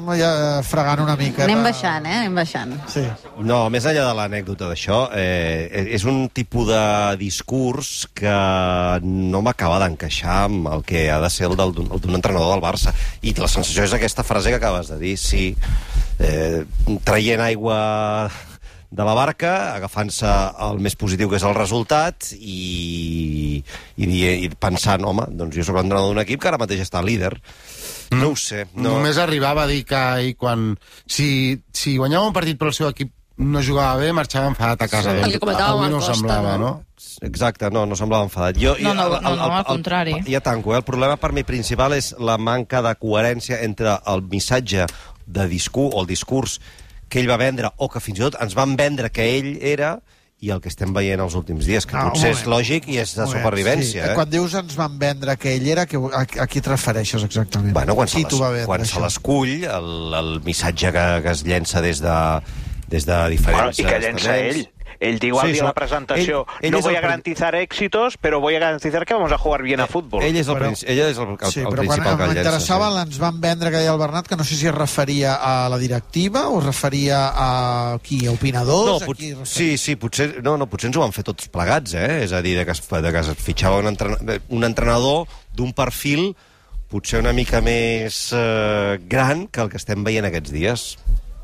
ja fregant una mica. Anem baixant, eh? Anem baixant. Sí. No, més enllà de l'anècdota d'això, eh, és un tipus de discurs que no m'acaba d'encaixar amb el que ha de ser el del- el d'un entrenador del Barça. I la sensació és aquesta frase que acabes de dir, sí, eh, traient aigua de la barca, agafant-se el més positiu que és el resultat i, i, i pensant, home, doncs jo sóc l'entrenador d'un equip que ara mateix està líder. No ho sé. No. Només arribava a dir que ell, quan... Si, si guanyava un partit però el seu equip no jugava bé, marxava enfadat a casa. Sí. Doncs El que comentàvem avui al no Costa, semblava, no? no? Exacte, no, no semblava enfadat. Jo, No, no, no, no, al contrari. Ja tanco, eh? El problema per mi principal és la manca de coherència entre el missatge de discurs o el discurs que ell va vendre, o que fins i tot ens van vendre que ell era, i el que estem veient els últims dies, que No, potser un és moment. lògic i és de Sí. supervivència. Eh? Quan dius ens van vendre que ell era, que, a, a qui et refereixes exactament? Bueno, quan se Qui les- t'ho va vendre, quan se això? l'escull, el, el missatge que, que es llença des de, des de diferents... Bueno, i que llença estaments. ell. Ell diu al Sí, dia de això- la presentació, ell- ell no és voy el a prim- garantizar éxitos, pero voy a garantizar que vamos a jugar bien a fútbol. Ell és el, Però- princi- ell és el, el, Sí, el però quan principal que el llença. m'interessava ens van vendre, que deia el Bernat, que no sé si es referia a la directiva o es referia a qui, a opinadors? No, a pot, qui es referia? sí, sí, potser, no, no, potser ens ho van fer tots plegats, eh? És a dir, de que es, de que es fitxava un, entrenador, un entrenador d'un perfil potser una mica més eh, gran que el que estem veient aquests dies.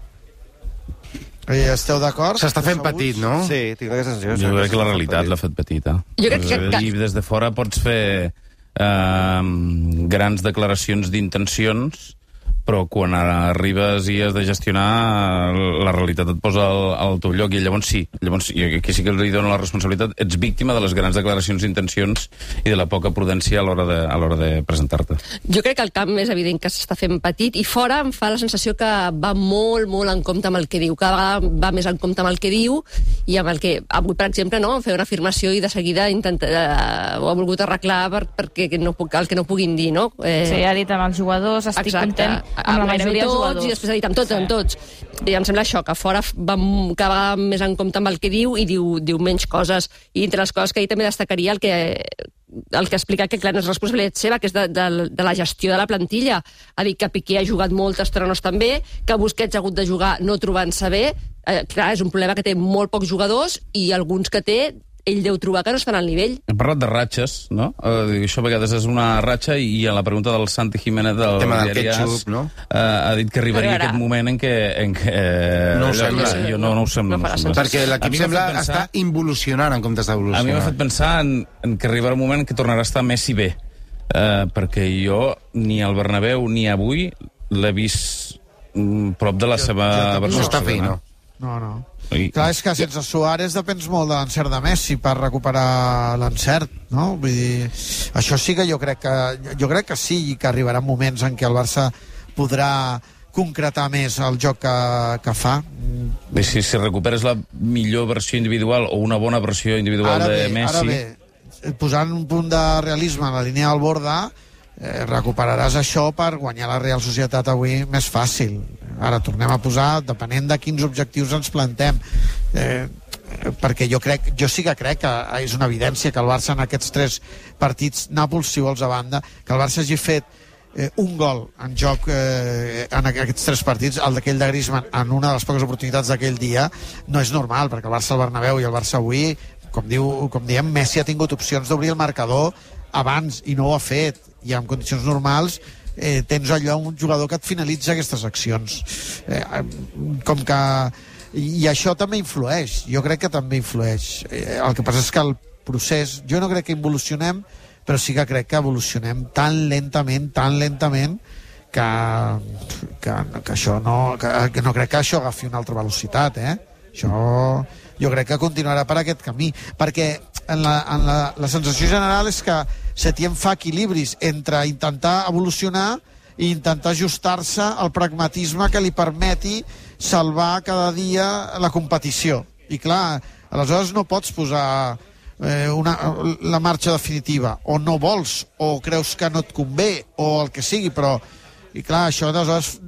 I esteu d'acord? S'està fent petit, no? Sí, tinc aquesta sensació. Jo crec que la realitat l'ha fet petita. Jo crec que- que- I des de fora pots fer eh, grans declaracions d'intencions, però quan arribes i has de gestionar, la realitat et posa al, al teu lloc, i llavors sí, llavors i aquí sí que li dono la responsabilitat, ets víctima de les grans declaracions d'intencions i de la poca prudència a l'hora de, a l'hora de presentar-te. Jo crec que el camp és evident que s'està fent petit i fora em fa la sensació que va molt, molt en compte amb el que diu. Cada vegada va més en compte amb el que diu i amb el que avui, per exemple, no, fer una afirmació i de seguida intenta, eh, ho ha volgut arreglar per, perquè no puc, el que no puguin dir, no? Eh... Sí, ha dit amb els jugadors, estic Exacte. content amb la majoria de tots, jugadors. i després ha dit amb tots, sí. amb tots. I em sembla això, que fora va m- cada vegada més en compte amb el que diu i diu, diu menys coses. I entre les coses que ell també destacaria el que, el que explica que, clar, no és responsabilitat seva, que és de, de, de la gestió de la plantilla. Ha dit que Piqué ha jugat moltes trones també, que Busquets ha hagut de jugar no trobant-se bé. Eh, clar, és un problema que té molt pocs jugadors i alguns que té ell deu trobar que no estan al nivell. Hem parlat de ratxes, no? Uh, això a vegades és una ratxa, i a la pregunta del Santi Jiménez del El tema del diari ketchup, As, no? uh, ha dit que arribaria Arribarà. aquest moment en què... En què No ho allò- sembla. Jo no, no ho sembla. No, sembla. Perquè A l'equip mi m'ha sembla fet pensar- estar involucionant en comptes A mi m'ha d'evolucionar. fet pensar en, en que arribarà un moment en què tornarà a estar Messi bé, uh, perquè jo ni al Bernabéu ni avui l'he vist mm, prop de la seva versió. No està fi, no. No, no. I... Clar, és que sense Suárez depens molt de l'encert de Messi per recuperar l'encert, no? Vull dir, això sí que jo crec que jo crec que sí, i que arribarà moments en què el Barça podrà concretar més el joc que, que fa. I si, si recuperes la millor versió individual o una bona versió individual Ara de bé, Messi... ara bé, posant un punt de realisme a la línia del Borda, eh, recuperaràs això per guanyar la Real Societat avui més fàcil. Ara tornem a posar, depenent de quins objectius ens plantem. Eh, perquè jo crec, jo sí que crec que és una evidència que el Barça en aquests tres partits, Nàpols, si vols a banda, que el Barça hagi fet eh, un gol en joc eh, en aquests tres partits, el d'aquell de Griezmann en una de les poques oportunitats d'aquell dia, no és normal, perquè el Barça al Bernabéu i el Barça avui, com, diu, com diem, Messi ha tingut opcions d'obrir el marcador abans i no ho ha fet, i en condicions normals eh, tens allò un jugador que et finalitza aquestes accions. Eh, com que... I això també influeix, jo crec que també influeix. Eh, el que passa és que el procés, jo no crec que involucionem, però sí que crec que evolucionem tan lentament, tan lentament, que, que, que això no, que, que no crec que això agafi una altra velocitat, eh? Això jo crec que continuarà per aquest camí, perquè en la, en la, la sensació general és que Setién fa equilibris entre intentar evolucionar i intentar ajustar-se al pragmatisme que li permeti salvar cada dia la competició. I clar, aleshores no pots posar eh, una, la marxa definitiva, o no vols, o creus que no et convé, o el que sigui, però i clar, això aleshores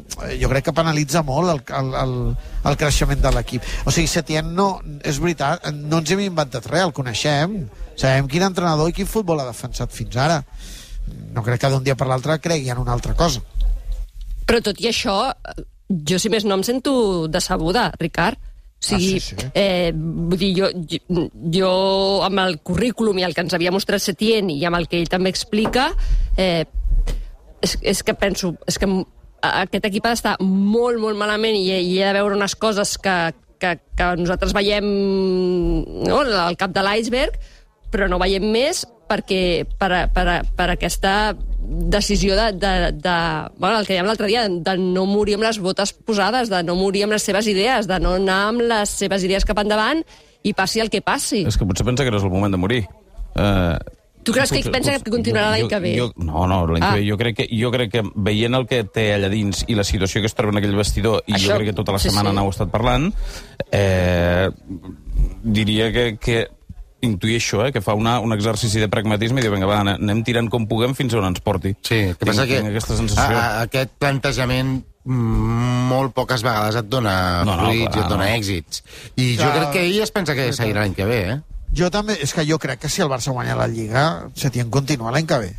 jo crec que penalitza molt el, el, el, el creixement de l'equip. O sigui, Setién no, és veritat, no ens hem inventat res, el coneixem, sabem quin entrenador i quin futbol ha defensat fins ara. No crec que d'un dia per l'altre cregui en una altra cosa. Però tot i això, jo si més no em sento decebuda, Ricard. O sigui, ah, sí, sí. Eh, vull dir, jo, jo, jo amb el currículum i el que ens havia mostrat Setién i amb el que ell també explica, eh, és, és que penso, és que aquest equip ha d'estar molt, molt malament i, i ha de veure unes coses que, que, que nosaltres veiem, no, al cap de l'iceberg, però no veiem més perquè per, per, per aquesta decisió de, de, de bueno, el que dèiem l'altre dia, de no morir amb les botes posades, de no morir amb les seves idees, de no anar amb les seves idees cap endavant i passi el que passi. És que potser pensa que no és el moment de morir. Uh, tu creus que ell pensa que continuarà l'any que ve? Jo, no, no, l'any ah. que ve. Jo crec que, jo crec que veient el que té allà dins i la situació que es troba en aquell vestidor, i Això, jo crec que tota la setmana sí, sí. n'heu estat parlant, eh, diria que... que intuïixo, eh, que fa una, un exercici de pragmatisme i diu, vinga, va, anem tirant com puguem fins on ens porti. Sí, el que tinc, passa que a, a, aquest plantejament molt poques vegades et dona no, no, fruits clar, i et dona no. èxits. I clar, jo crec que ell es pensa que seguirà l'any que ve, eh? Jo també, és que jo crec que si el Barça guanya la Lliga, Setién continua l'any que ve.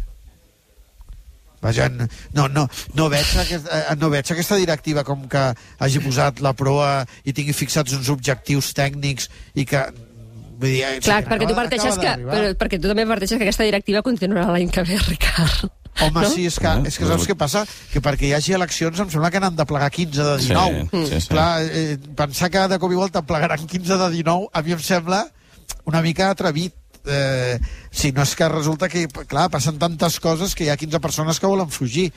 Vaja, no, no, no, veig aquesta, no veig aquesta directiva com que hagi posat la proa i tingui fixats uns objectius tècnics i que... Vull dir, clar, perquè tu, parteixes que, però, perquè tu també parteixes que aquesta directiva continuarà l'any que ve, Ricard. Home, no? sí, és que, és que saps què passa? Que perquè hi hagi eleccions em sembla que n'han de plegar quinze de dinou. Sí, sí, sí. Clar, eh, pensar que de cop i volta plegaran quinze de dinou a mi em sembla una mica atrevit. Eh, si no és que resulta que, clar, passen tantes coses que hi ha quinze persones que volen fugir.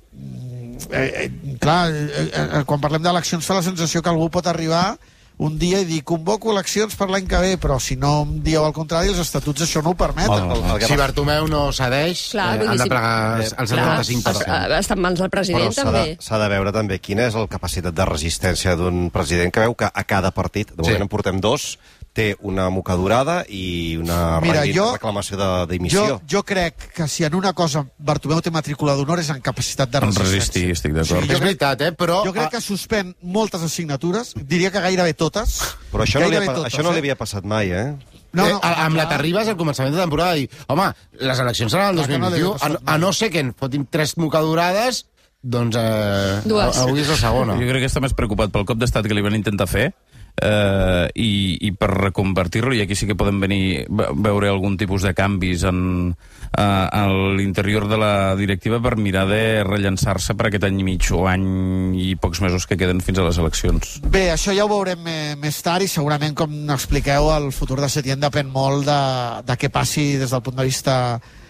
Eh, eh, clar, eh, eh, quan parlem d'eleccions fa la sensació que algú pot arribar un dia i dir, convoco eleccions per l'any que ve, però si no em dieu al contrari, els estatuts això no ho permeten. El, el, si Bartomeu no cedeix, clar, eh, han de plegar el setanta-cinc per cent. Està en mans del president, però també. S'ha de, de veure també quina és la capacitat de resistència d'un president que veu que a cada partit, de moment sí. en portem dos, té una mocadurada i una Mira, jo, reclamació de dimissió. Jo, jo crec que si en una cosa Bartomeu té matrícula d'honor és en capacitat de resistència. Resistir, estic d'acord. Sí, és veritat, eh? Però... Jo crec que suspèn moltes assignatures, diria que gairebé totes. Però això no, li, ha, totes, això no eh? li havia passat mai, eh? No, no, eh, amb la Terribas al començament de temporada i, home, les eleccions seran el dos mil vint-i-u, a, a no ser que en fotin tres mocadurades, doncs eh, avui és la segona. Jo crec que està més preocupat pel cop d'estat que li van intentar fer Uh, i, i per reconvertir-lo, i aquí sí que podem venir veure algun tipus de canvis en, uh, a l'interior de la directiva per mirar de rellençar-se per aquest any i mig o any i pocs mesos que queden fins a les eleccions. Bé, això ja ho veurem més tard i segurament, com expliqueu, el futur de Setién depèn molt de, de què passi des del punt de vista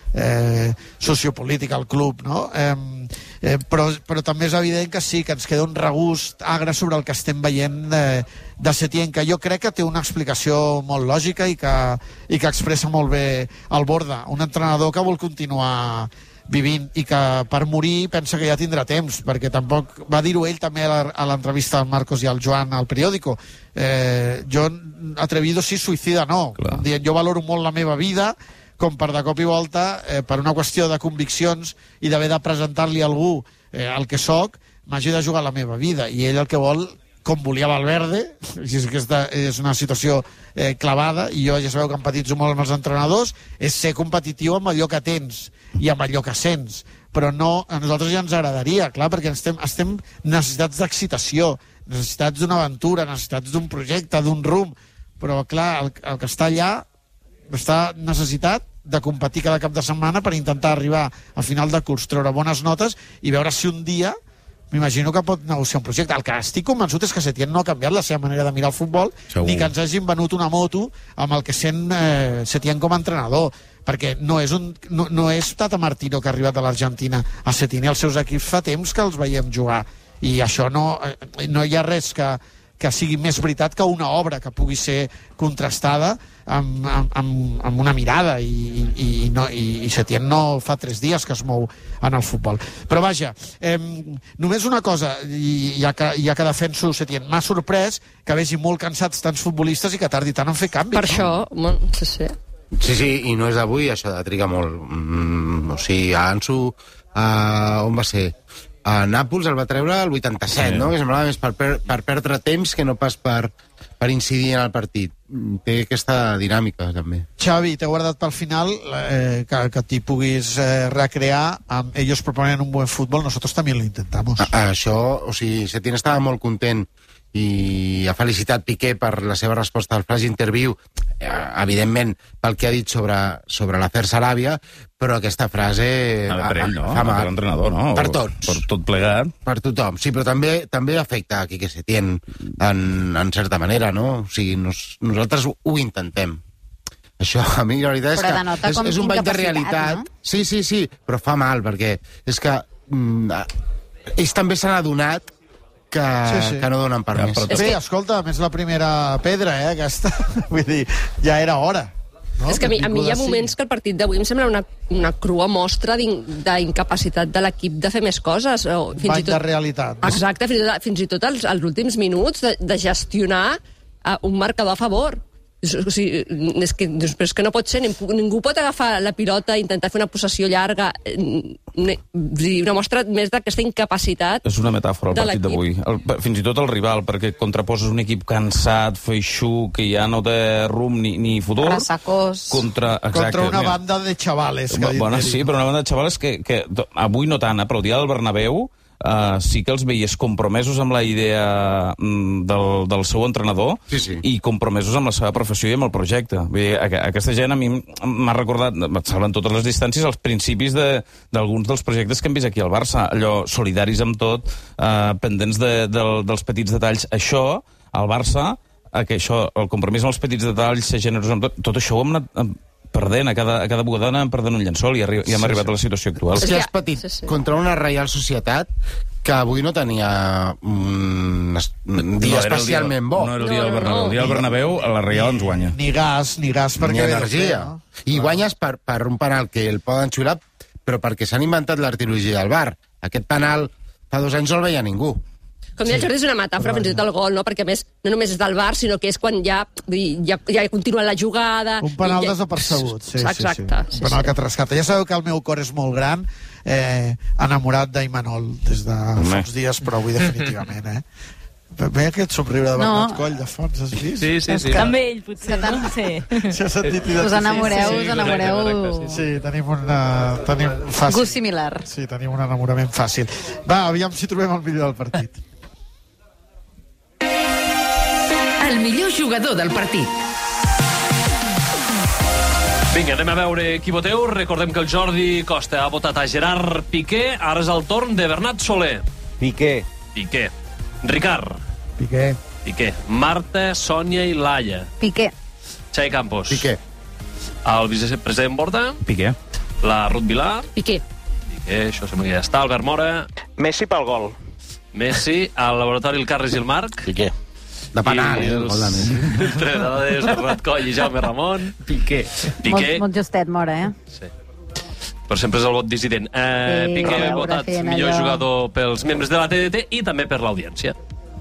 eh, sociopolític al club, no? Eh, eh, però, però també és evident que sí, que ens queda un regust agre sobre el que estem veient de, de Setién, que jo crec que té una explicació molt lògica i que, i que expressa molt bé el Borda, un entrenador que vol continuar vivint i que per morir pensa que ja tindrà temps, perquè tampoc va dir-ho ell també a l'entrevista al Marcos i al Joan al periòdico. Eh, jo atrevido sí, suïcida no. Dient, jo valoro molt la meva vida com per de cop i volta, eh, per una qüestió de conviccions i d'haver de presentar-li a algú eh, el que soc, m'hagi de jugar la meva vida. I ell el que vol, com volia Valverde, és, aquesta és una situació eh, clavada, i jo ja sabeu que empatitzo molt amb els entrenadors, és ser competitiu amb allò que tens i amb allò que sents. Però no, a nosaltres ja ens agradaria, clar, perquè estem, estem necessitats d'excitació, necessitats d'una aventura, necessitats d'un projecte, d'un rumb, però clar, el, el que està allà està necessitat de competir cada cap de setmana per intentar arribar a final de curs, treure bones notes i veure si un dia, m'imagino que pot negociar un projecte. El que estic convençut és que Setién no ha canviat la seva manera de mirar el futbol, segur, ni que ens hagin venut una moto amb el que sent eh, Setién com a entrenador, perquè no és, un, no, no és Tata Martino que ha arribat a l'Argentina. A Setién i els seus equips fa temps que els veiem jugar, i això no, eh, no hi ha res que que sigui més veritat que una obra que pugui ser contrastada amb, amb, amb una mirada i, i, no, i, i Setién no fa tres dies que es mou en el futbol. Però vaja, eh, només una cosa, i ja que, ja que defenso Setién, m'ha sorprès que vegi molt cansats tants futbolistes i que tardi tant en fer canvis. Per no? Això, sí, sí. Sí, sí, i no és d'avui, això de trigar molt. Mm, o sigui, a Ansu, uh, on va ser? A Nàpols el va treure el vuitanta-set, sí, no? Que semblava més per, per, per perdre temps que no pas per, per incidir en el partit. Té aquesta dinàmica, també. Xavi, t'he guardat pel final eh, que, que t'hi puguis eh, recrear amb ellos proponen un buen fútbol, nosotros también lo intentamos. A, això, o sigui, Setién estava molt content i ha felicitat Piqué per la seva resposta al flash interview, eh, evidentment pel que ha dit sobre, sobre l'afer Saràbia, però aquesta frase a per ell, no? fa mal. Per l'entrenador, no? Per tots. Per tot plegat. Per tothom, sí, però també també afecta a Quique Setién en, en certa manera, no? O sigui, nos, nosaltres ho, ho intentem. Això, a mi, la veritat és però que és, és un bany de realitat. No? Sí, sí, sí, però fa mal, perquè és que mm, ells també s'han adonat que, sí, sí. que no donen permís. Ja, bé, escolta, és la primera pedra, eh, aquesta. Vull dir, ja era hora. No? És que a mi, a mi hi ha moments que el partit d'avui em sembla una, una crua mostra d'incapacitat de l'equip de fer més coses. O fins Bany i tot, de realitat. No? Exacte, fins i tot, fins i tot els, els últims minuts de, de gestionar uh, un marcador a favor. O sigui, és que, és que no pot ser, ningú, ningú pot agafar la pilota i intentar fer una possessió llarga, una mostra més d'aquesta incapacitat. És una metàfora el partit d'avui, fins i tot el rival, perquè contraposes un equip cansat, feixuc, que ja no té rumb ni, ni futur, Rassacós. contra, exacte, contra una mira, banda de xavales. Que bueno, sí, però una banda de xavales que, que avui no tant, però el dia del Bernabéu Uh, sí que els veies compromesos amb la idea mm, del, del seu entrenador, sí, sí. i compromesos amb la seva professió i amb el projecte. Vull dir, a, aquesta gent a mi m'ha recordat, salvant totes les distàncies, els principis d'alguns de, dels projectes que hem vist aquí al Barça, allò solidaris amb tot, uh, pendents de, de, dels petits detalls. Això, al Barça, uh, que això, el compromís amb els petits detalls, ser generós amb tot, tot això ho hem anat perdent, a cada, a cada bugada anem perdent un llençol i, arri i hem sí, arribat sí. a la situació actual. És que has patit sí, sí. contra una Reial Societat que avui no tenia un, un dia no especialment dia, bo. No era el dia del Bernabéu. El dia del Bernabéu, la Reial ens guanya. Ni gas, ni gas perquè... Ni energia. No? I guanyes per, per un penal que el poden xiular, però perquè s'han inventat l'artilogia del V A R. Aquest penal fa dos anys no el veia ningú. Com deia el Jordi, és una metàfora fins i tot el gol, no? Perquè a més no només és del V A R, sinó que és quan ja, ja, ja continua la jugada... Un penal ja... desapercebut, sí, Exacte, sí, sí. Un penal sí, que et rescata. Ja sabeu que el meu cor és molt gran, eh, enamorat d'Imanol des de fa uns dies, però avui definitivament, eh? Ve aquest somriure de Bernat no. Coll de fons, has vist? Sí, sí, sí. També ell, potser, no? Sí. Si has sentit identificat. Us enamoreu, us enamoreu... Sí, sí, tenim una... Tenim fàcil. Gust similar. Sí, tenim un enamorament fàcil. Va, aviam si trobem el millor del partit. El millor jugador del partit. Vinga, anem a veure qui voteu. Recordem que el Jordi Costa ha votat a Gerard Piqué. Ara és el torn de Bernat Soler. Piqué. Piqué. Ricard. Piqué. Piqué. Marta, Sònia i Laia. Piqué. Xavi Campos. Piqué. El vicepresident Borda. Piqué. La Ruth Vilar. Piqué. Piqué, això sembla que ja està. Albert Mora. Messi pel gol. Messi. Al laboratori el Carles i el Marc. Piqué. De penal, I els entrenadors Bernat Coll i Jaume Ramon. Piqué. Piqué. Molt, molt justet, Mora, eh? Sí. Però sempre és el vot dissident. Eh, Sí, Piqué a ha veure, votat fent millor allò. jugador pels membres de la T D T i també per l'audiència.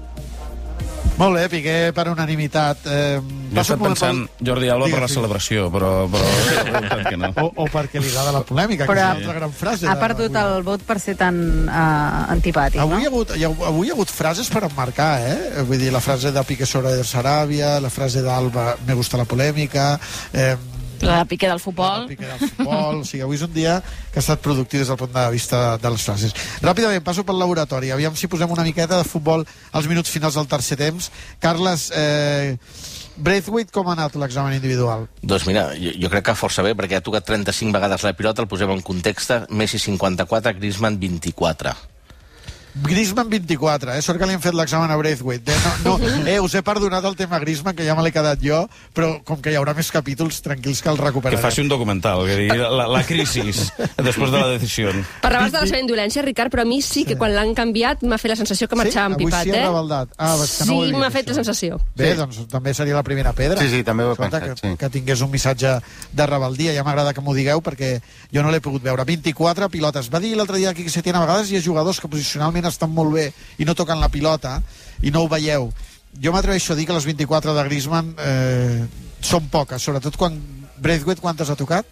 Molt bé, Piqué per unanimitat. Eh, jo estic pensant pel... Jordi Alba per la celebració, però, però que no. O, o perquè li agrada la polèmica, però, que és una altra gran frase. Ha perdut de... el vot per ser tan uh, antipàtic, avui no? Hi ha hagut, hi ha, avui hi ha hagut frases per emmarcar, eh? Vull dir, la frase de Piqué sobre de Saràbia, la frase d'Alba, me gusta la polèmica... Eh, La Piqué del futbol. La Piqué del futbol. O sigui, avui és un dia que ha estat productiu des del punt de vista de les frases. Ràpidament, passo pel laboratori. Aviam si posem una miqueta de futbol als minuts finals del tercer temps. Carles, eh, Braithwaite, com ha anat l'examen individual? Doncs mira, jo, jo crec que força bé, perquè ha tocat trenta-cinc vegades la pilota, el posem en context, Messi cinquanta-quatre, Griezmann vint-i-quatre. Griezmann vint-i-quatre, eh? Sort que li hem fet l'examen a Braithwaite. Eh? No, no, eh, us he perdonat el tema Griezmann, que ja me l'he quedat jo, però com que hi haurà més capítols, tranquils que el recuperarem. Que faci un documental, que digui la, la crisi després de la decisió. Parlaves de la seva indolència, Ricard, però a mi sí que sí. quan l'han canviat m'ha fet la sensació que marxava sí? empipat, sí, eh? Ah, sí, no m'ha fet la sensació. Bé, sí. doncs també seria la primera pedra. Sí, sí, també ho he Escolta, pensat, que, sí. que tingués un missatge de rebeldia. Ja m'agrada que m'ho digueu, perquè jo no l'he pogut veure. vint-i-quatre pilotes. Va dir l'altre dia que Setién, a vegades hi ha jugadors que posicionalment estan molt bé i no toquen la pilota, i no ho veieu. Jo m'atreveixo a dir que les vint-i-quatre de Griezmann eh, són poques, sobretot quan Braithwaite quantes ha tocat?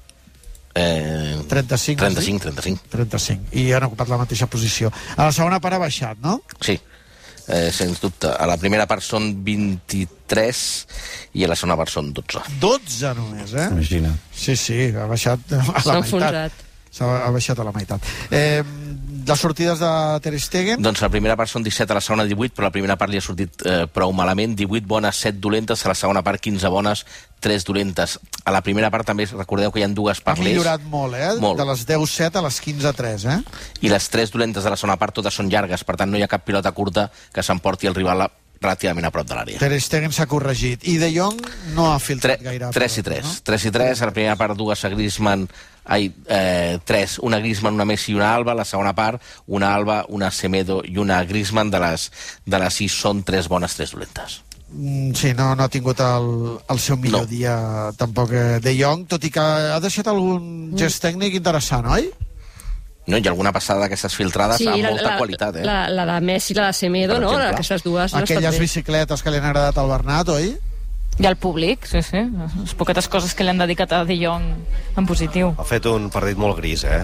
Eh, trenta-cinc. trenta-cinc, trenta-cinc. trenta-cinc. I han ocupat la mateixa posició. A la segona part ha baixat, no? Sí. eh, sens dubte. A la primera part són vint-i-tres i a la segona part són dotze. dotze només, eh? Imagina. Sí, sí, ha baixat a la S'ha meitat. enfonsat. S'ha baixat a la meitat. Eh, les sortides de Ter Stegen? Doncs la primera part són disset, a la segona divuit, però la primera part li ha sortit eh, prou malament. divuit bones, set dolentes, a la segona part quinze bones, tres dolentes. A la primera part també recordeu que hi ha dues Ha parlers. millorat molt, eh? Molt. De les deu set a les quinze tres, eh? I les tres dolentes de la segona part totes són llargues, per tant no hi ha cap pilota curta que s'emporti el rival a relativament a prop de l'àrea. Ter Stegen s'ha corregit. I De Jong no ha filtrat gaire. tres i tres. No? tres i tres, a la primera part dues a Griezmann, ai, eh, tres, una Griezmann, una Messi i una Alba, la segona part una Alba, una Semedo i una Griezmann, de les, de les sis són tres bones, tres dolentes. Mm, sí, no, no ha tingut el, el seu millor no. dia tampoc eh, De Jong, tot i que ha deixat algun gest tècnic interessant, oi? No, hi ha alguna passada d'aquestes filtrades Sí, amb la, molta la, qualitat, eh? La, la de Messi i la de Semedo, Per no? exemple. Aquestes dues. no Aquelles estan bé. bicicletes que li han agradat al Bernat, oi? I al públic, sí, sí. Les poquetes coses que li han dedicat a De Jong en positiu. Ha fet un partit molt gris, eh?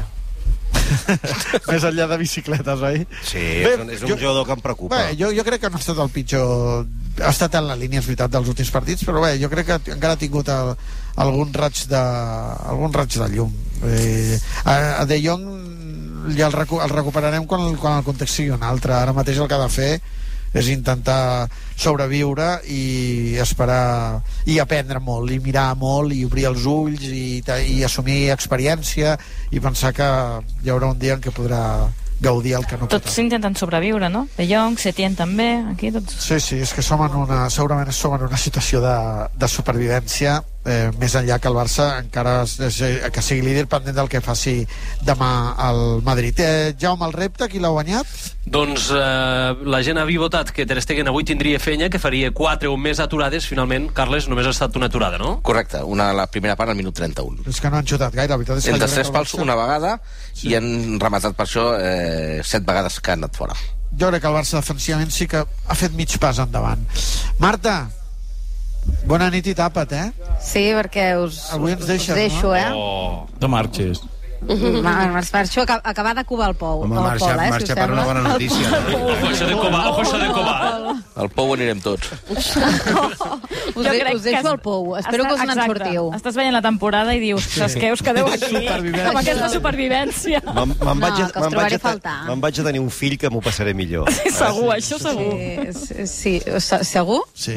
Més enllà de bicicletes, oi? Sí, Bé, és un, és un jo- jugador que em preocupa. Bé, jo, jo crec que no ha estat el pitjor... Ha estat en la línia, és veritat, dels últims partits, però bé, jo crec que encara ha tingut el, algun raig de, algun raig de llum. Eh, a, a De Jong ja el, recu el recuperarem quan, quan el context sigui un altre. Ara mateix el que ha de fer és intentar sobreviure i esperar i aprendre molt, i mirar molt i obrir els ulls i, i assumir experiència i pensar que hi haurà un dia en què podrà gaudir el que no pot. Tots intenten sobreviure, no? De Jong, Setién també, aquí tots... Sí, sí, és que som en una, segurament som en una situació de, de supervivència, eh, més enllà que el Barça encara és, és, que sigui líder pendent del que faci demà al Madrid. Eh, Jaume, el repte, qui l'ha guanyat? Doncs eh, la gent havia votat que Ter Stegen avui tindria fenya, que faria quatre o més aturades. Finalment, Carles, només ha estat una aturada, no? Correcte, una, la primera part al minut trenta-un. És que no han xutat gaire, la veritat és que... Entre jo crec tres que el pals Barça- una vegada sí. i han rematat per això eh, set vegades que han anat fora. Jo crec que el Barça defensivament sí que ha fet mig pas endavant. Marta, bona nit i tapa't, eh? Sí, perquè us, Avui ens deixes, us deixo, no? eh? Oh. No marxis. Marxo, acabar de covar el pou. Home, el marxa, Pol, eh, marxa si us per una sembla. bona notícia. No? Ojo, això de covar, ojo, això de covar. Al Pou anirem tots. Us, Jo de, crec us deixo que al pou. Espero que us n'en Exacte. sortiu. Estàs veient la temporada i dius, sí. que us quedeu aquí amb aquesta supervivència. Me'n me'n vaig, No, a- que us me'n vaig, trobaré a a faltar. te- me'n vaig a tenir un fill que m'ho passaré millor. Sí, segur, això segur. Sí, sí, sí, segur? Sí.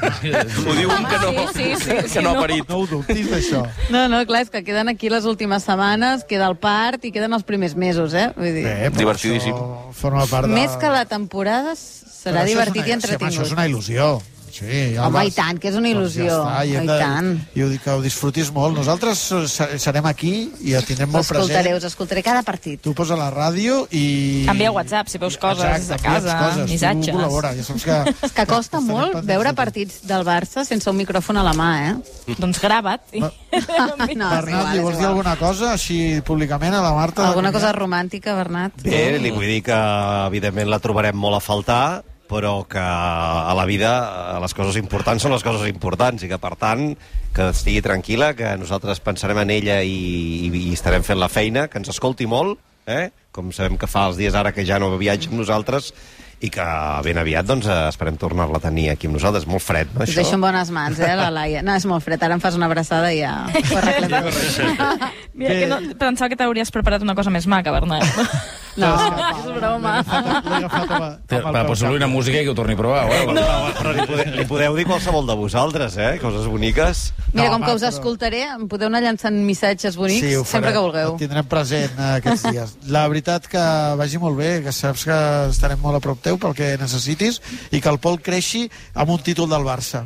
Ho diu un que no, Sí, sí, sí, que no ha no. parit. No ho dubtis, d'això. No, no, clar, és que queden aquí les últimes setmanes, queda el part i queden els primers mesos, eh? Vull dir, Bé, però Divertidíssim. això forma part de... més que la temporada serà Però això és divertit una- i sí, home, entretingut. això és una il·lusió. Sí, el Home, Barça- i tant, que és una il·lusió. Doncs ja està, i, hem I de, tant. i ho dic, que ho disfrutis molt. Nosaltres se- serem aquí i el tindrem molt Us escoltaré, present. us escoltaré cada partit. Tu posa la ràdio i... Envia WhatsApp si veus coses Exacte, a casa, envia'ns coses. missatges. Tu col·labora, ja saps que... És que costa estarem molt pendents veure de tu. partits del Barça sense un micròfon a la mà, eh? Doncs grava't. I... No, és Bernat, igual, li és vols dir igual. alguna cosa així públicament a la Marta? Alguna cosa romàntica, Bernat? Bé, li vull dir que, evidentment, la trobarem molt a faltar, però que a la vida les coses importants són les coses importants i que, per tant, que estigui tranquil·la, que nosaltres pensarem en ella i, i, i estarem fent la feina, que ens escolti molt, eh? Com sabem que fa els dies ara que ja no viatja amb nosaltres, i que ben aviat doncs, esperem tornar-la a tenir aquí amb nosaltres. Molt fred, no, Us això? deixo en bones mans, eh, la Laia. No, és molt fred, ara em fas una abraçada i ja ho arreglem. Mira, que no, pensava que t'hauries preparat una cosa més maca, Bernat. No, és broma. L'he agafat amb, Té- amb Va, el posa-li una música i que ho torni a provar. No. No, però li podeu, li podeu dir qualsevol de vosaltres, eh? Coses boniques. Mira, No, com que home, us però- escoltaré, em podeu anar llançant missatges bonics Sí, ho sempre farem. que vulgueu. Et tindrem present eh, aquests dies. La veritat que vagi molt bé, que saps que estarem molt a prop teu pel que necessitis i que el Pol creixi amb un títol del Barça.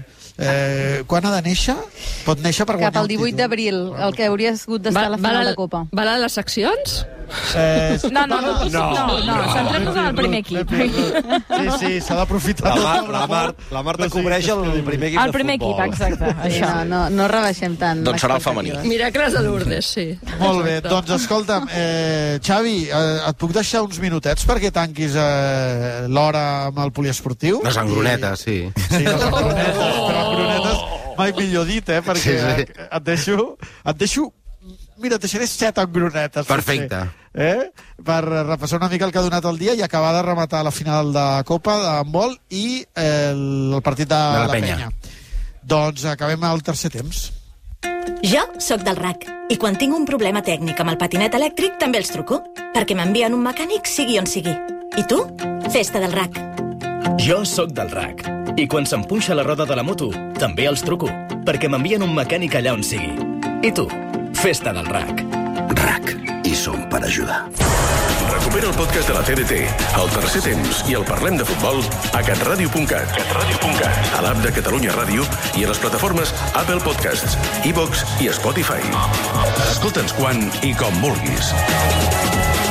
Eh, quan ha de néixer? Pot néixer per guanyar Cap al un divuit títol. d'abril, el que hauria hagut d'estar a la final de Copa. Val a les seccions? Eh, No, no, no, no, no, no, centrem-nos en el primer equip. Sí, sí, s'ha d'aprofitar La, tot. Mar, la, Mar, la Marta cobreix el primer equip El primer de futbol. equip, exacte. Sí, Això. no, no, no rebaixem tant. Doncs serà el femení. l'expectativa. Miracles de Lourdes, sí. Molt bé, doncs escolta'm, eh, Xavi, eh, et puc deixar uns minutets perquè tanquis eh, l'hora amb el poliesportiu? Les engronetes, sí. Sí, les engronetes, però engronetes mai millor dit, eh? Perquè Sí, sí. et deixo... Et deixo... Mira, et deixaré set engronetes. Perfecte. eh? per repassar una mica el que ha donat el dia i acabar de rematar la final de Copa d'handbol i el, el partit de, de la, la penya. penya. Doncs acabem el tercer temps. Jo sóc del R A C i quan tinc un problema tècnic amb el patinet elèctric també els truco, perquè m'envien un mecànic sigui on sigui. I tu? Festa del R A C. Jo sóc del R A C i quan se'm punxa la roda de la moto també els truco, perquè m'envien un mecànic allà on sigui. I tu? Festa del R A C. R A C. I som per ajudar. Recupera el podcast de la T D T, el tercer temps i el Parlem de Futbol a catradio punt cat, catradio punt cat, a l'app de Catalunya Ràdio i a les plataformes Apple Podcasts, iVoox i Spotify. Escolta'ns quan i com vulguis.